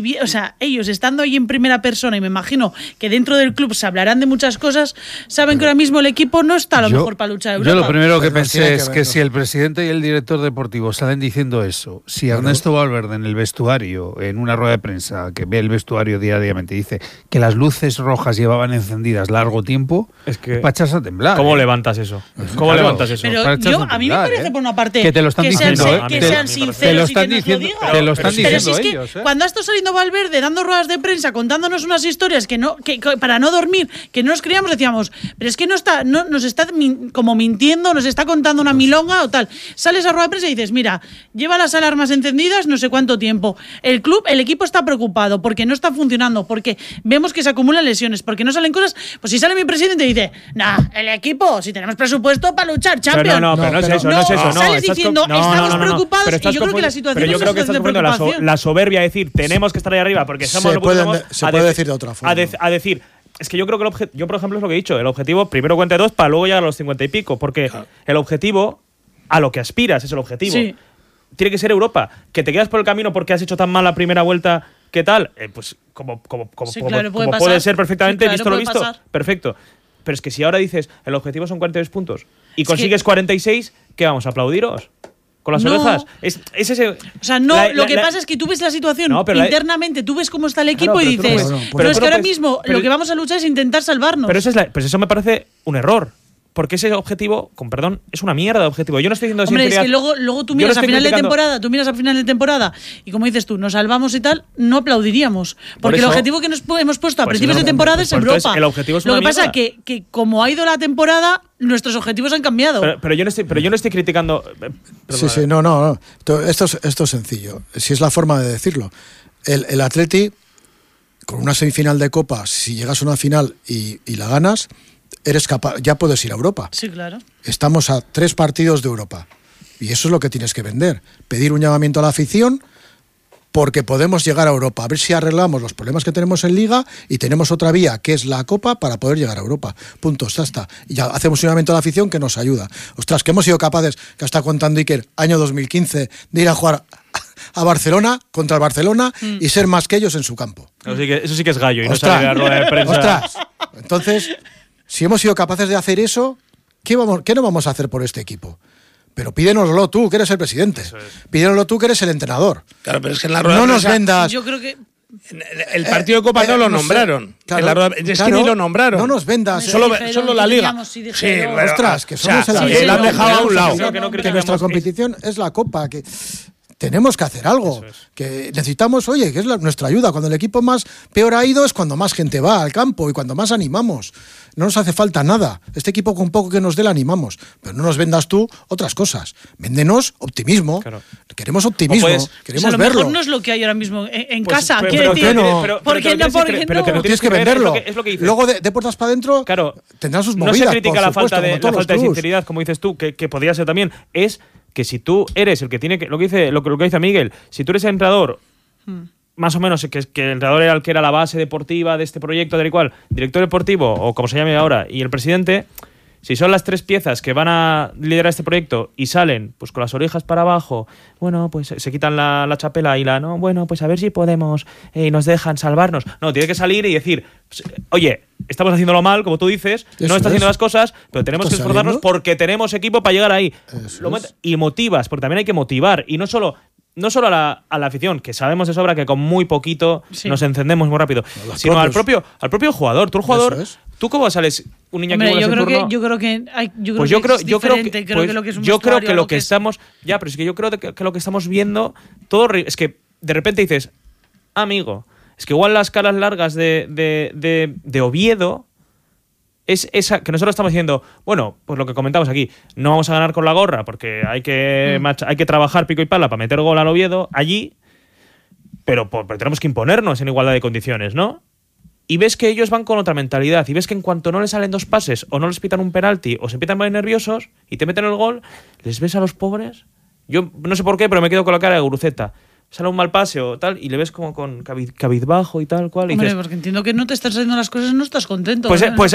estando ahí en primera persona, y me imagino que dentro del club se hablarán de muchas cosas, saben que ahora mismo el equipo no está a lo mejor para luchar Europa. Yo lo primero que pensé es que si el presidente y el director deportivo salen diciendo eso, si Ernesto Valverde en el vestuario, en una rueda de prensa, que ve el vestuario diariamente, dice que las luces rojas llevaban encendidas largo tiempo, es que para echarse a temblar. ¿Cómo levantas eso? ¿Cómo levantas eso? Pero a mí me parece, por una parte, que te lo están diciendo, que sean sinceros y que nos lo digan. Pero si es que cuando ha estado saliendo Valverde dando ruedas de prensa contándonos unas historias que para no dormir, que no nos creíamos, decíamos, pero es que nos está como mintiendo, nos está contando una milonga o tal. Sales a rueda de prensa y dices, mira, lleva las alarmas encendidas no sé cuánto tiempo. El equipo está preocupado porque no está funcionando, porque vemos que se acumulan lesiones, porque no salen cosas. Pues si sale mi presidente y dice, el equipo, si tenemos presupuesto para luchar Champions. Pero no es eso. Sales diciendo, estamos preocupados, y yo creo que la situación es de preocupación. La soberbia, decir, tenemos que estar ahí arriba porque somos se puede decir de otra forma. A decir, es que yo creo que yo, por ejemplo, es lo que he dicho, el objetivo, primero 42 para luego llegar a los 50 y pico, porque el objetivo, a lo que aspiras, es el objetivo. Sí. Tiene que ser Europa. Que te quedas por el camino porque has hecho tan mal la primera vuelta, ¿qué tal? Pues como puede ser perfectamente, visto lo visto, perfecto. Pero es que si ahora dices, el objetivo son 42 puntos y consigues 46, ¿qué vamos a aplaudiros? ¿Con las orejas? Es ese... O sea, lo que pasa es que tú ves la situación internamente, tú ves cómo está el equipo y dices, pero es que ahora mismo lo que vamos a luchar es intentar salvarnos. Pero eso me parece un error. Porque ese objetivo, con perdón, es una mierda de objetivo. Yo no estoy diciendo Hombre, es que luego tú miras a final de temporada, y como dices tú, nos salvamos y tal, no aplaudiríamos. Porque el objetivo que nos hemos puesto a principios de temporada es Europa. Entonces, el objetivo es lo una que pasa es que como ha ido la temporada, nuestros objetivos han cambiado. Pero yo no estoy criticando. Sí, no. Esto es sencillo. Si es la forma de decirlo. El Atleti, con una semifinal de Copa, si llegas a una final y la ganas, eres capaz, ya puedes ir a Europa. Sí, claro. Estamos a 3 partidos de Europa. Y eso es lo que tienes que vender. Pedir un llamamiento a la afición porque podemos llegar a Europa. A ver si arreglamos los problemas que tenemos en Liga y tenemos otra vía, que es la Copa, para poder llegar a Europa. Punto, ya está. Y ya hacemos un llamamiento a la afición que nos ayuda. Ostras, que hemos sido capaces, que está contando Iker, año 2015, de ir a jugar a Barcelona, contra el Barcelona, y ser más que ellos en su campo. Eso sí que es gallo, y Ostras, no sale a la rueda de prensa. Ostras, entonces, si hemos sido capaces de hacer eso, ¿qué no vamos a hacer por este equipo? Pero pídenoslo tú, que eres el presidente. Pídenoslo tú, que eres el entrenador. Claro, pero es que en la rueda no de nos prensa, vendas. Yo creo que el partido de Copa no lo nombraron. Claro, Es que ni lo nombraron. No nos vendas. Solo la Liga. Sí, ostras, que somos lo han dejado a un lado. Que nuestra competición es la Copa, que tenemos que hacer algo, que necesitamos, oye, que es nuestra ayuda. Cuando el equipo más peor ha ido es cuando más gente va al campo y cuando más animamos. No nos hace falta nada. Este equipo con poco que nos dé, le animamos. Pero no nos vendas tú otras cosas. Véndenos optimismo. Claro. Queremos optimismo, queremos a lo verlo. mejor no es lo que hay ahora mismo en Pues, casa. pero ¿Qué no? ¿Por qué no? Pero tienes que venderlo. Es lo que dices. Luego de puertas para adentro tendrán sus movidas. No se critica la supuesto, falta de sinceridad, como dices tú, que podría ser también. Es que si tú eres el que tiene que. Lo que dice Miguel, si tú eres el entrenador. Más o menos, que el entrenador era el que era la base deportiva de este proyecto, tal y cual, director deportivo, o como se llame ahora, y el presidente, si son las tres piezas que van a liderar este proyecto y salen pues con las orejas para abajo, bueno, pues se quitan la chapela y bueno, pues a ver si podemos y nos dejan salvarnos. No, tiene que salir y decir, oye, estamos haciéndolo mal, como tú dices, no estás haciendo las cosas, pero tenemos que esforzarnos porque tenemos equipo para llegar ahí. Y motivas, porque también hay que motivar, y no solo a la afición, que sabemos de sobra que con muy poquito nos encendemos muy rápido, sino al propio jugador. Tú el jugador, ¿tú cómo sales un niño que yo creo turno? que lo que estamos, ya, pero es que yo creo que lo que estamos viendo todo es que de repente dices, amigo, es que igual las caras largas de Oviedo es esa que nosotros estamos diciendo, bueno, pues lo que comentamos aquí, no vamos a ganar con la gorra porque hay que trabajar pico y pala para meter gol al Oviedo allí, pero tenemos que imponernos en igualdad de condiciones, ¿no? Y ves que ellos van con otra mentalidad, y ves que en cuanto no les salen dos pases o no les pitan un penalti o se pitan muy nerviosos y te meten el gol, les ves a los pobres. Yo no sé por qué, pero me quedo con la cara de Guruceta. Sale un mal pase o tal, y le ves como con cabizbajo y tal cual. Hombre, y dices, porque entiendo que no te estás haciendo las cosas, no estás contento.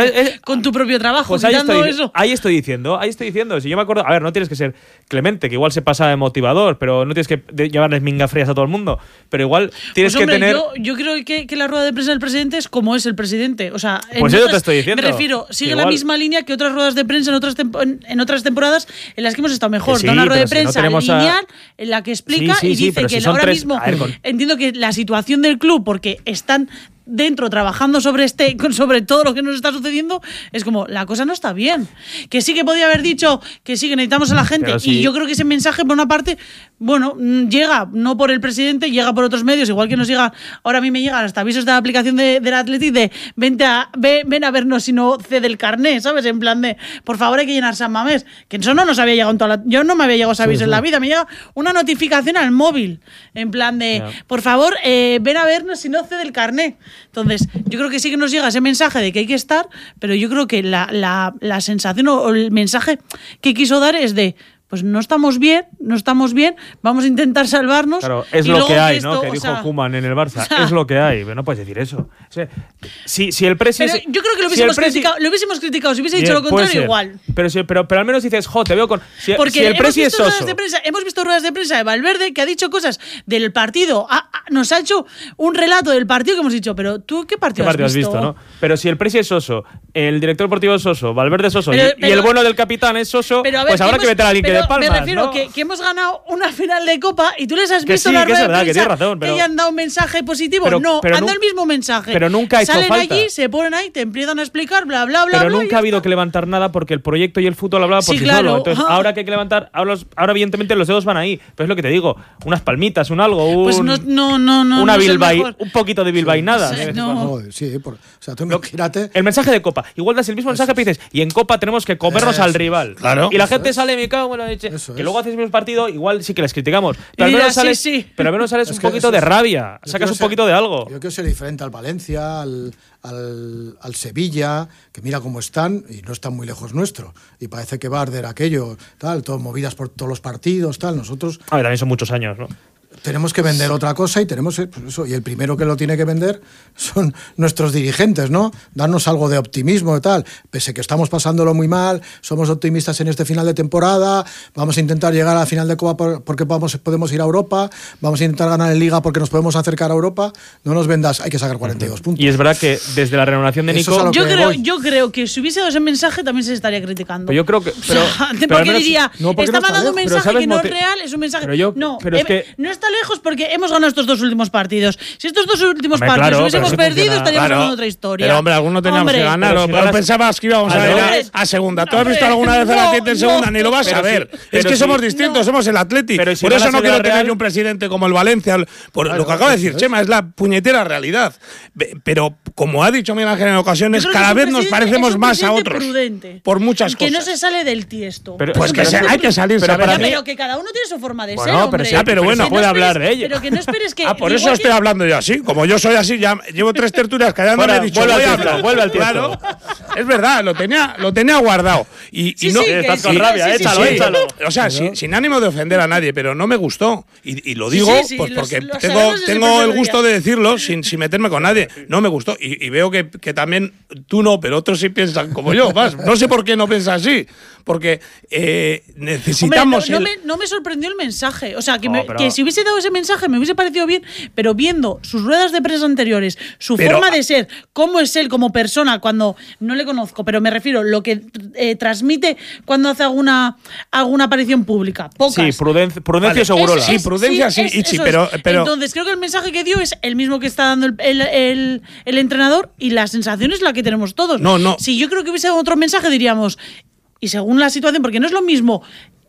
Con tu propio trabajo, pues ahí estoy diciendo. Si yo me acuerdo, a ver, no tienes que ser Clemente, que igual se pasa de motivador, pero no tienes que llevarles minga frías a todo el mundo. Pero igual tienes que tener. Yo creo que la rueda de prensa del presidente es como es el presidente. O sea, pues eso te estoy diciendo. Me refiero, sigue la misma línea que otras ruedas de prensa en otras temporadas en las que hemos estado mejor. Sí, da una rueda de si prensa lineal en la que explica y dice que ahora mismo. Entiendo que la situación del club, porque están dentro trabajando sobre todo lo que nos está sucediendo, es como, la cosa no está bien. Que sí que podía haber dicho que sí, que necesitamos a la gente. Sí. Y yo creo que ese mensaje, por una parte, bueno, llega no por el presidente, llega por otros medios, igual que nos llega, ahora a mí me llegan hasta avisos de la aplicación del Athletic de ven a vernos si no cede el carné, ¿sabes? En plan de, por favor, hay que llenar San Mamés. Que eso no nos había llegado yo no me había llegado ese aviso en la vida, me llega una notificación al móvil, en plan de, por favor, ven a vernos si no cede el carné. Entonces, yo creo que sí que nos llega ese mensaje de que hay que estar, pero yo creo que la sensación o el mensaje que quiso dar es de, pues no estamos bien, vamos a intentar salvarnos. Claro, es lo que hay, ¿no? Que dijo Koeman en el Barça, es lo que hay, pero no puedes decir eso. O sea, si el presidente... Pero yo creo que lo hubiésemos criticado, si hubiese dicho lo contrario, igual. Pero al menos dices, te veo con... Porque si el presidente es soso... Hemos visto ruedas de prensa de Valverde que ha dicho cosas del partido, nos ha hecho un relato del partido que hemos dicho, pero ¿tú qué partido has visto? ¿no? Pero si el presidente es soso, el director deportivo es soso, Valverde es soso y el bueno del capitán es soso, pues habrá que meter a alguien de Palmas, me refiero, ¿no? que hemos ganado una final de Copa y tú les has visto sí, la rueda de prensa que tienes razón, que hayan dado un mensaje positivo. Pero han dado el mismo mensaje. Pero nunca ha hecho Salen falta. allí, se ponen ahí, te empiezan a explicar, bla, bla, bla. Pero bla, nunca ha habido que levantar nada porque el proyecto y el fútbol hablaba por sí solo. Entonces, ahora que hay que levantar, ahora evidentemente los dedos van ahí. Pero es lo que te digo, unas palmitas, un algo, pues no, una Bilbao, un poquito de Bilbao y nada. Tú imagínate. El mensaje de Copa. Igual das el mismo mensaje que dices, y en Copa tenemos que comernos al rival. Claro. Y la gente sale, me cago en la leche. Que luego haces el mismo partido, igual sí que les criticamos. Pero al menos sales, pero al menos sales un poquito de rabia. Sacas un poquito de algo. Yo quiero ser diferente al Valencia, al Sevilla, que mira cómo están y no están muy lejos nuestro. Y parece que va a arder aquello, tal, todo movidas por todos los partidos, tal. Nosotros. También son muchos años, ¿no? tenemos que vender otra cosa y tenemos pues eso, y el primero que lo tiene que vender son nuestros dirigentes, ¿no? Darnos algo de optimismo y tal. Pese que estamos pasándolo muy mal, somos optimistas en este final de temporada, vamos a intentar llegar a la final de Copa porque podemos ir a Europa, vamos a intentar ganar en Liga porque nos podemos acercar a Europa. No nos vendas, hay que sacar 42 puntos. Y es verdad que desde la renovación de Nico... Yo creo que si hubiese dado ese mensaje también se estaría criticando. Pues yo creo que... Pero, porque diría, está mandando un mensaje que no es real, es un mensaje... Es que no está lejos porque hemos ganado estos 2 últimos partidos. Si estos 2 últimos partidos hubiésemos perdido, estaríamos hablando de otra historia. Pero hombre, alguno teníamos que ganar. Pero pensabas que íbamos a ir a segunda. ¿Tú has visto alguna vez al Atleti en segunda? Ni lo vas a ver. Es que somos distintos, somos el Atleti. Por eso no quiero tener un presidente como el Valencia. Por lo que acaba de decir Chema, es la puñetera realidad. Pero como ha dicho Miguel Ángel en ocasiones, cada vez nos parecemos más a otros. Por muchas cosas. Que no se sale del Tiesto. Pues que hay que salirse. Pero que cada uno tiene su forma de ser, hombre. Pero bueno, puede hablar de ella. Pero que no esperes que... Por eso estoy hablando yo así. Como yo soy así, ya llevo 3 tertulias callándome, he dicho, vuelve al Tiesto. Claro, es verdad, lo tenía guardado. Y no, estás con rabia, échalo. O sea, sin ánimo de ofender a nadie, pero no me gustó. Y lo digo pues porque tengo el gusto de decirlo sin meterme con nadie. No me gustó. Y veo que también tú no, pero otros sí piensan como yo. No sé por qué no piensas así. Porque necesitamos... Hombre, no me sorprendió el mensaje. O sea, que si hubiese dado ese mensaje me hubiese parecido bien, pero viendo sus ruedas de prensa anteriores, su forma de ser, cómo es él como persona, cuando no le conozco, pero me refiero lo que transmite cuando hace alguna aparición pública. Pocas. Sí, prudencia y segurola. Sí, prudencia sí, Ichi, pero... Entonces creo que el mensaje que dio es el mismo que está dando el entrenador y la sensación es la que tenemos todos. No. Si yo creo que hubiese dado otro mensaje diríamos... Y según la situación, porque no es lo mismo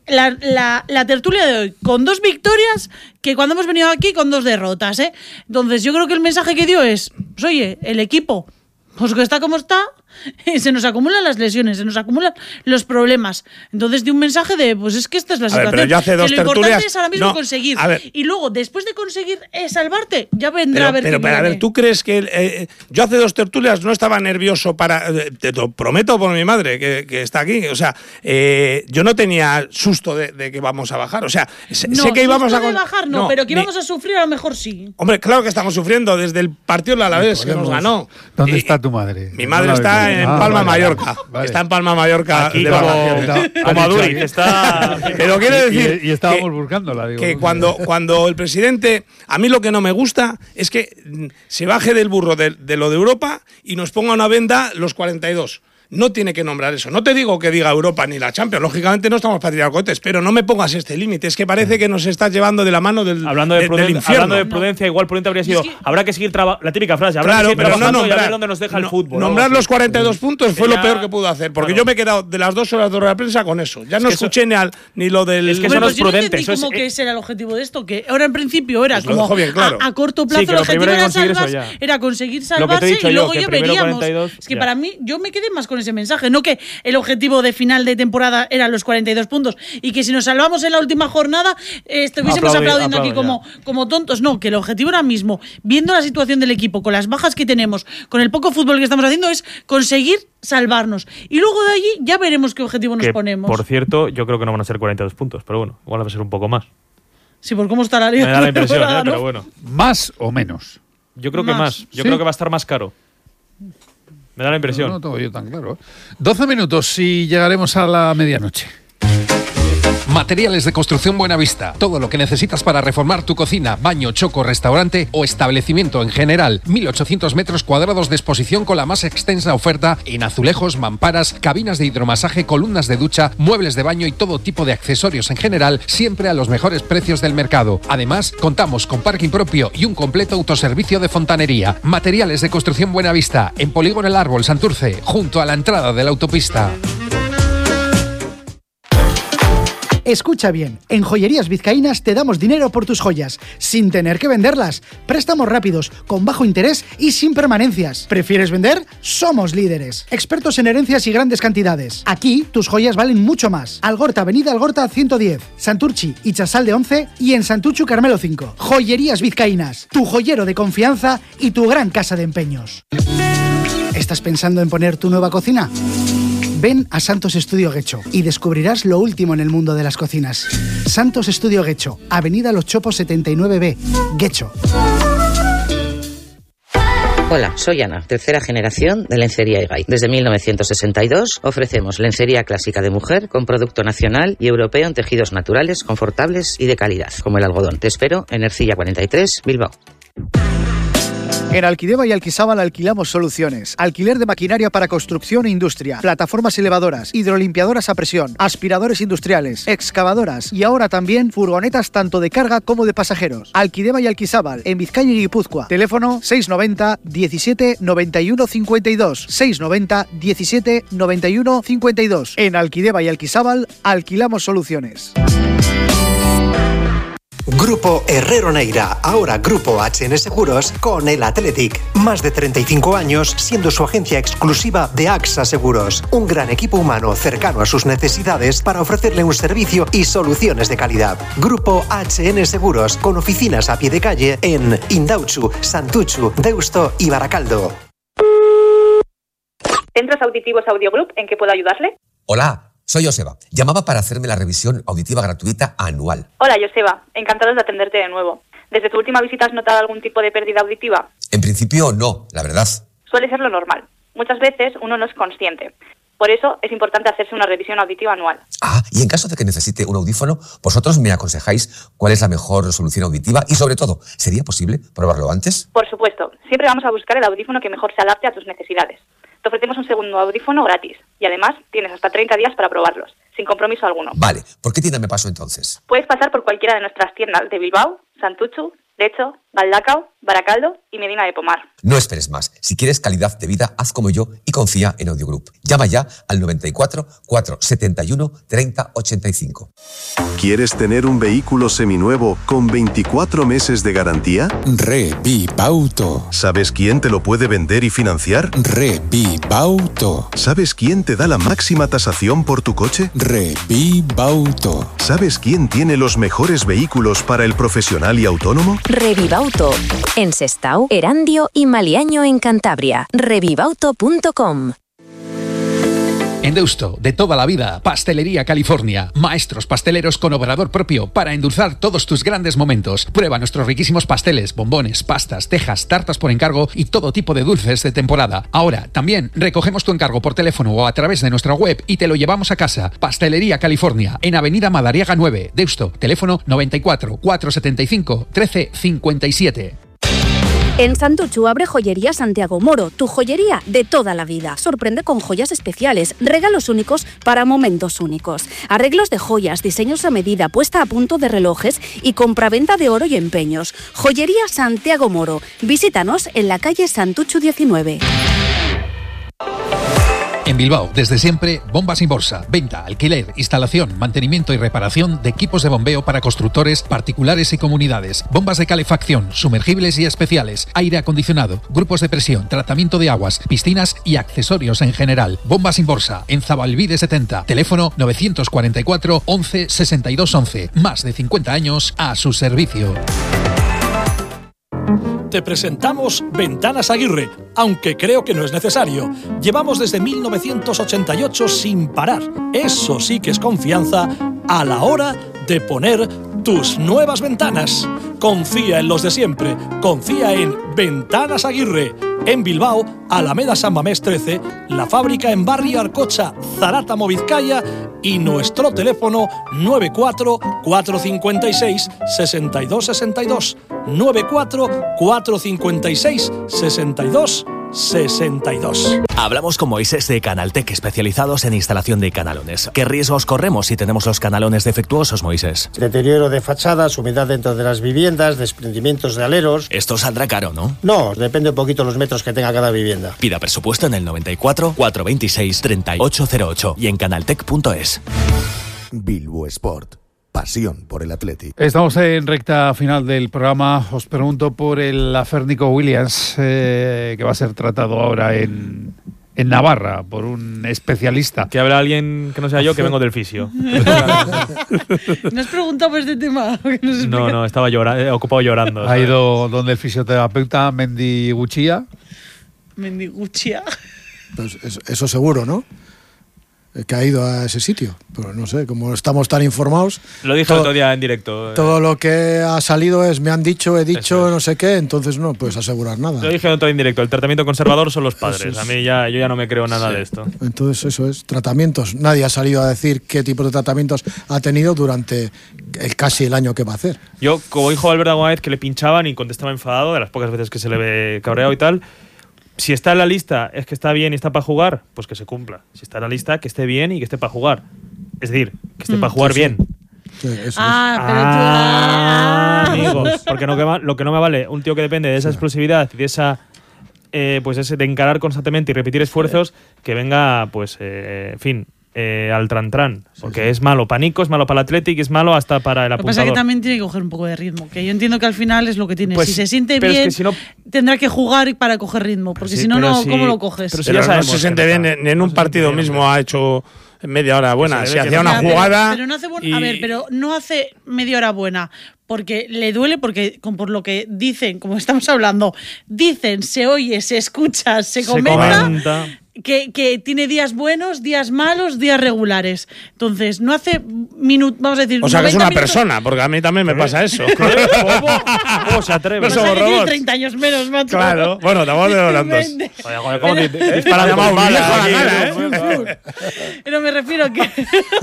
la tertulia de hoy con 2 victorias que cuando hemos venido aquí con 2 derrotas, ¿eh? Entonces yo creo que el mensaje que dio es, pues, oye, el equipo, pues que está como está, se nos acumulan las lesiones, se nos acumulan los problemas. Entonces dio un mensaje de, pues es que esta es la situación. Pero yo hace 2 que lo importante es ahora mismo conseguir. Y luego, después de conseguir salvarte, ya vendrá a ver pero a ver, ¿tú crees que yo hace 2 tertulias no estaba nervioso te lo prometo por mi madre que está aquí? O sea, yo no tenía susto de que vamos a bajar. O sea, sé que íbamos a bajar, pero que íbamos a sufrir a lo mejor sí. Hombre, claro que estamos sufriendo desde el partido del Alavés que nos ganó. ¿Dónde está tu madre? Mi madre está en Palma, Mallorca. Vale. Está en Palma, Mallorca. Aquí como Aduri, que está... Pero quiere decir... Y estábamos buscándola. Digo, que cuando el presidente... A mí lo que no me gusta es que se baje del burro de lo de Europa y nos ponga una venda los 42. No tiene que nombrar eso. No te digo que diga Europa ni la Champions. Lógicamente no estamos para tirar cohetes, pero no me pongas este límite. Es que parece que nos estás llevando de la mano del infierno. Hablando de prudencia, igual prudente habría sido... habrá que seguir la típica frase. Habrá que seguir trabajando y a ver dónde nos deja el fútbol. Nombrar los 42 puntos fue lo peor que pudo hacer. Porque yo me he quedado de las 2 horas de la prensa con eso. Ya no escuché ni lo del... Es que eso no es prudente. Yo no entendí cómo que ese era el objetivo de esto. Que ahora en principio era como a corto plazo el objetivo era conseguir salvarse y luego ya veríamos. Es que para mí yo me quedé más con ese mensaje. No que el objetivo de final de temporada eran los 42 puntos y que si nos salvamos en la última jornada estuviésemos aplaudiendo aquí como tontos. No, que el objetivo ahora mismo, viendo la situación del equipo, con las bajas que tenemos, con el poco fútbol que estamos haciendo, es conseguir salvarnos. Y luego de allí ya veremos qué objetivo nos ponemos. Por cierto, yo creo que no van a ser 42 puntos, pero bueno, igual va a ser un poco más. Sí, por cómo está la liga. Me da la impresión, pero bueno. ¿Más o menos? Yo creo que más. Yo creo que va a estar más caro. Me da la impresión. No lo tengo yo tan claro. 12 minutos y llegaremos a la medianoche. Materiales de Construcción Buenavista. Todo lo que necesitas para reformar tu cocina, baño, choco, restaurante o establecimiento en general. 1.800 metros cuadrados de exposición con la más extensa oferta en azulejos, mamparas, cabinas de hidromasaje, columnas de ducha, muebles de baño y todo tipo de accesorios en general, siempre a los mejores precios del mercado. Además, contamos con parking propio y un completo autoservicio de fontanería. Materiales de Construcción Buenavista, en Polígono El Árbol, Santurce, junto a la entrada de la autopista. Escucha bien, en Joyerías Vizcaínas te damos dinero por tus joyas, sin tener que venderlas. Préstamos rápidos, con bajo interés y sin permanencias. ¿Prefieres vender? Somos líderes. Expertos en herencias y grandes cantidades. Aquí, tus joyas valen mucho más. Algorta, Avenida Algorta 110, Santurchi y Chasalde 11 y en Santuchu Carmelo 5. Joyerías Vizcaínas, tu joyero de confianza y tu gran casa de empeños. ¿Estás pensando en poner tu nueva cocina? Ven a Santos Estudio Guecho y descubrirás lo último en el mundo de las cocinas. Santos Estudio Guecho, Avenida Los Chopos 79B, Guecho. Hola, soy Ana, tercera generación de Lencería Igay. Desde 1962 ofrecemos lencería clásica de mujer con producto nacional y europeo en tejidos naturales, confortables y de calidad, como el algodón. Te espero en Ercilla 43, Bilbao. En Alquideva y Alquisábal alquilamos soluciones. Alquiler de maquinaria para construcción e industria, plataformas elevadoras, hidrolimpiadoras a presión, aspiradores industriales, excavadoras y ahora también furgonetas tanto de carga como de pasajeros. Alquideva y Alquisábal, en Vizcaya y Guipúzcoa. Teléfono 690 17 91 52. 690 17 91 52. En Alquideva y Alquisábal alquilamos soluciones. Grupo Herrero Neira, ahora Grupo HN Seguros con el Athletic. Más de 35 años siendo su agencia exclusiva de AXA Seguros. Un gran equipo humano cercano a sus necesidades para ofrecerle un servicio y soluciones de calidad. Grupo HN Seguros con oficinas a pie de calle en Indautxu, Santuchu, Deusto y Baracaldo. Centros Auditivos Audiogroup, ¿en qué puedo ayudarle? Hola. Soy Joseba. Llamaba para hacerme la revisión auditiva gratuita anual. Hola, Joseba. Encantados de atenderte de nuevo. ¿Desde tu última visita has notado algún tipo de pérdida auditiva? En principio no, la verdad. Suele ser lo normal. Muchas veces uno no es consciente. Por eso es importante hacerse una revisión auditiva anual. Ah, y en caso de que necesite un audífono, vosotros me aconsejáis cuál es la mejor solución auditiva y, sobre todo, ¿sería posible probarlo antes? Por supuesto. Siempre vamos a buscar el audífono que mejor se adapte a tus necesidades. Te ofrecemos un segundo audífono gratis y además tienes hasta 30 días para probarlos, sin compromiso alguno. Vale, ¿por qué tienda me paso entonces? Puedes pasar por cualquiera de nuestras tiendas de Bilbao, Santuchu, Lecho, Galdacao, Baracaldo y Medina de Pomar. No esperes más. Si quieres calidad de vida, haz como yo y confía en Audiogroup. Llama ya al 94 471 30 85. ¿Quieres tener un vehículo seminuevo con 24 meses de garantía? Revipauto. ¿Sabes quién te lo puede vender y financiar? Revipauto. ¿Sabes quién te da la máxima tasación por tu coche? Revipauto. ¿Sabes quién tiene los mejores vehículos para el profesional y autónomo? Revivauto. En Sestao, Erandio y Maliaño en Cantabria. Revivauto.com. En Deusto, de toda la vida, Pastelería California. Maestros pasteleros con obrador propio para endulzar todos tus grandes momentos. Prueba nuestros riquísimos pasteles, bombones, pastas, tejas, tartas por encargo y todo tipo de dulces de temporada. Ahora, también recogemos tu encargo por teléfono o a través de nuestra web y te lo llevamos a casa. Pastelería California, en Avenida Madariaga 9, Deusto. Teléfono 94 475 13 57. En Santuchu abre Joyería Santiago Moro, tu joyería de toda la vida. Sorprende con joyas especiales, regalos únicos para momentos únicos. Arreglos de joyas, diseños a medida, puesta a punto de relojes y compraventa de oro y empeños. Joyería Santiago Moro. Visítanos en la calle Santuchu 19. En Bilbao, desde siempre, Bombas sin Bolsa. Venta, alquiler, instalación, mantenimiento y reparación de equipos de bombeo para constructores, particulares y comunidades. Bombas de calefacción, sumergibles y especiales, aire acondicionado, grupos de presión, tratamiento de aguas, piscinas y accesorios en general. Bombas sin Bolsa, en Zabalbide 70. Teléfono 944 11 62 11. Más de 50 años a su servicio. Te presentamos Ventanas Aguirre, aunque creo que no es necesario. Llevamos desde 1988 sin parar. Eso sí que es confianza a la hora de poner tus nuevas ventanas. Confía en los de siempre. Confía en Ventanas Aguirre. En Bilbao, Alameda San Mamés 13, la fábrica en Barrio Arcocha, Zarátamo, Vizcaya y nuestro teléfono 94 456 62 62. 94 456 62 62. Hablamos con Moisés de Canaltech, especializados en instalación de canalones. ¿Qué riesgos corremos si tenemos los canalones defectuosos, Moisés? Deterioro de fachadas, humedad dentro de las viviendas, desprendimientos de aleros. Esto saldrá caro, ¿no? No, depende un poquito los metros que tenga cada vivienda. Pida presupuesto en el 94 426 3808 y en canaltech.es. Bilbo Sport. Pasión por el Athletic. Estamos en recta final del programa. Os pregunto por el affair Nico Williams, que va a ser tratado ahora en Navarra por un especialista. Que habrá alguien que no sea yo, que vengo del fisio. ¿No has preguntado por este tema? No, estaba ocupado llorando. Ha ido donde el fisioterapeuta Mendiguchía. Mendiguchía. Pues eso seguro, ¿no? que ha ido a ese sitio. Pero no sé, como estamos tan informados. Lo dije el otro día en directo. Todo lo que ha salido es me han dicho, he dicho, no sé qué, entonces no puedes asegurar nada. Lo dije el otro día en directo. El tratamiento conservador son los padres. A mí yo ya no me creo nada de esto. Entonces eso es, tratamientos. Nadie ha salido a decir qué tipo de tratamientos ha tenido durante casi el año que va a hacer. Yo, como dijo Albert Aguaez, que le pinchaban y contestaba enfadado, de las pocas veces que se le ve cabreado y tal. Si está en la lista es que está bien y está para jugar, pues que se cumpla. Si está en la lista, que esté bien y que esté para jugar. Es decir, que esté para jugar bien. Sí, eso amigos, porque lo que no me vale un tío que depende de esa explosividad y de esa pues ese de encarar constantemente y repetir esfuerzos, que venga pues en fin, al tran, porque es malo para Nico, es malo para el Athletic, es malo hasta para el apuntador. Lo que pasa es que también tiene que coger un poco de ritmo, que yo entiendo que al final es lo que tiene. Pues, si se siente pero bien, es que si no, tendrá que jugar para coger ritmo, porque si no, ¿cómo lo coges? Pero no se siente bien, en un partido mismo ha hecho media hora buena. Si hacía una jugada… Pero no hace a ver, pero no hace media hora buena porque le duele, porque por lo que dicen, como estamos hablando, dicen, se oye, se escucha, se comenta. Que tiene días buenos, días malos, días regulares. Entonces, no hace vamos a decir… O sea, que es una persona, porque a mí también me pasa eso. ¿Cómo se atreve? No somos robots. 30 años menos, macho. Claro, bueno, estamos de volandos. ¿Cómo te disparan con bala? Pero me refiero que…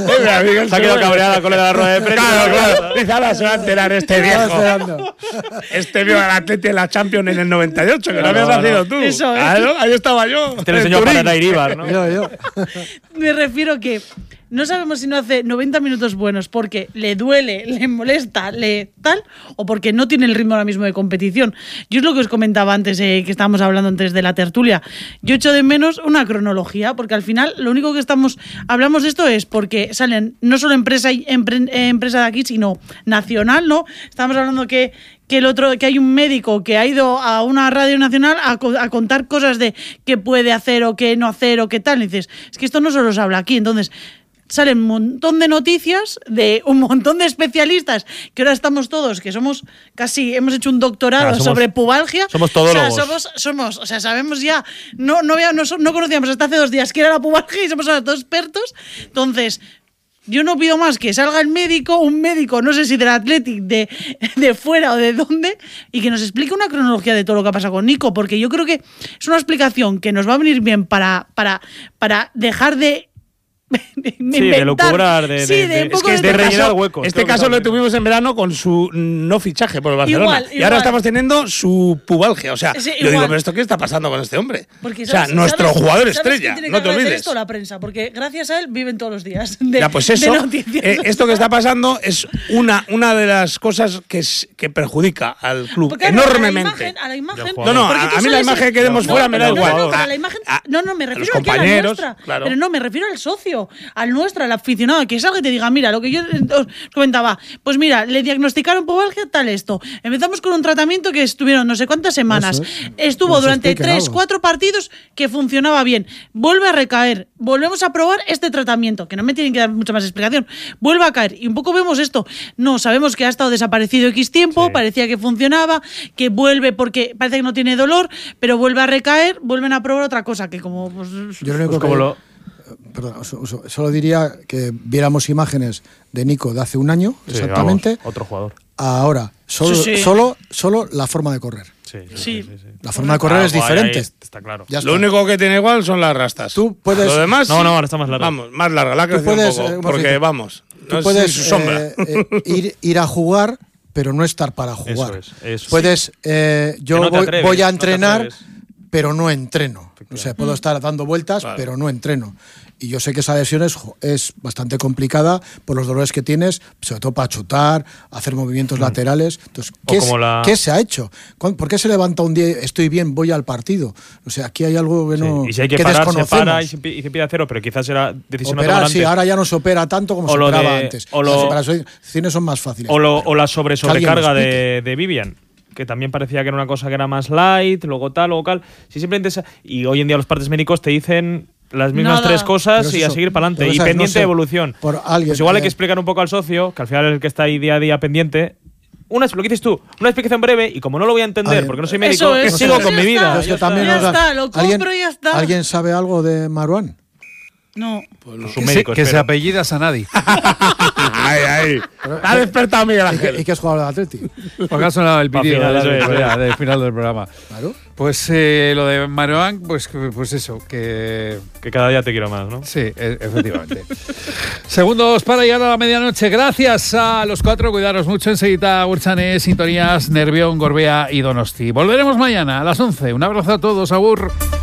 Se ha quedado cabreada con la rueda de prensa. Claro. Dice, ahora se va a enterar este viejo. Este vio al Atleti en la Champions en el 98, que no habías nacido tú. Eso, Claro, ahí estaba yo. Te lo enseñó para Iribar, ¿no? Yo. Me refiero que no sabemos si no hace 90 minutos buenos porque le duele, le molesta, le tal, o porque no tiene el ritmo ahora mismo de competición. Yo es lo que os comentaba antes, que estábamos hablando antes de la tertulia. Yo echo de menos una cronología, porque al final lo único que hablamos de esto es porque salen no solo empresa de aquí, sino nacional, ¿no? Estamos hablando que hay un médico que ha ido a una radio nacional a contar cosas de qué puede hacer o qué no hacer o qué tal. Y dices, es que esto no solo se habla aquí. Entonces, salen un montón de noticias de un montón de especialistas que ahora estamos todos, que somos hemos hecho un doctorado sobre pubalgia. Somos todólogos. O sea, sabemos ya, no conocíamos hasta hace 2 días qué era la pubalgia y somos ahora todos expertos. Entonces, yo no pido más que salga un médico, no sé si del Athletic, de fuera o de dónde, y que nos explique una cronología de todo lo que ha pasado con Nico, porque yo creo que es una explicación que nos va a venir bien para dejar de de lucubrar, de rellenar huecos. Este caso lo tuvimos en verano con su no fichaje por el Barcelona. Y ahora estamos teniendo su pubalgia. O sea, yo digo, pero ¿esto qué está pasando con este hombre? Porque, o sea, nuestro jugador estrella, no te olvides. Esto la prensa, porque gracias a él viven todos los días pues eso, de noticias. Esto que está pasando es una de las cosas que perjudica al club porque enormemente. A la imagen. A mí la imagen que demos fuera me da igual. A la imagen, me refiero a la nuestra. Claro. Pero no, me refiero al socio, al nuestro, al aficionado, que salga y te diga, mira, lo que yo os comentaba, pues mira, le diagnosticaron pubalgia, tal esto. Empezamos con un tratamiento que estuvieron no sé cuántas semanas. Estuvo durante 3-4 partidos que funcionaba bien. Vuelve a recaer. Volvemos a probar este tratamiento, que no me tienen que dar mucha más explicación. Vuelve a caer. Y un poco vemos esto. No, sabemos que ha estado desaparecido X tiempo, parecía que funcionaba, que vuelve porque parece que no tiene dolor, pero vuelve a recaer, vuelven a probar otra cosa, que como… Yo lo único Perdón, solo diría que viéramos imágenes de Nico de hace un año, exactamente. Vamos, otro jugador. Ahora, solo la forma de correr. Sí. La forma de correr es diferente. Está claro. Lo único que tiene igual son las rastas. Tú puedes… Lo demás… No, ahora está más larga. Vamos, más larga, la ha crecido un poco. Porque vamos… Tú puedes su sombra. Ir a jugar, pero no estar para jugar. Eso puedes… yo voy a entrenar, pero no entreno. O sea, puedo estar dando vueltas, pero no entreno. Y yo sé que esa lesión es bastante complicada por los dolores que tienes, sobre todo para chutar, hacer movimientos laterales. Entonces, ¿qué se ha hecho? ¿Por qué se levanta un día, estoy bien, voy al partido? O sea, aquí hay algo que no… Y si hay que parar, se para y se pide a cero, pero quizás era decisión operar, sí, ahora ya no se opera tanto como se operaba antes. Las operaciones son más fáciles. O la sobrecarga de Vivian, que también parecía que era una cosa que era más light, luego tal, luego tal. Si simplemente y hoy en día los partes médicos te dicen las mismas 3 cosas y a seguir para adelante. Y pendiente de evolución. Pues igual hay que explicar un poco al socio, que al final es el que está ahí día a día pendiente. Lo que dices tú, una explicación breve, y como no lo voy a entender porque no soy médico, sigo con mi vida. Ya está, lo compro y ya está. ¿Alguien sabe algo de Marouane? No. Pues que se apellida Sanadi. Ay. Ha despertado Miguel Ángel. ¿Y qué es jugador del Atleti? Porque ha sonado el vídeo del final del programa. Claro. Pues lo de Maroán, pues eso, que cada día te quiero más, ¿no? Sí, efectivamente. Segundos para llegar a la medianoche. Gracias a los 4, cuidaros mucho. Enseguida Urchanes, Sintonías, Nervión, Gorbea y Donosti. Volveremos mañana a las 11. Un abrazo a todos, agur.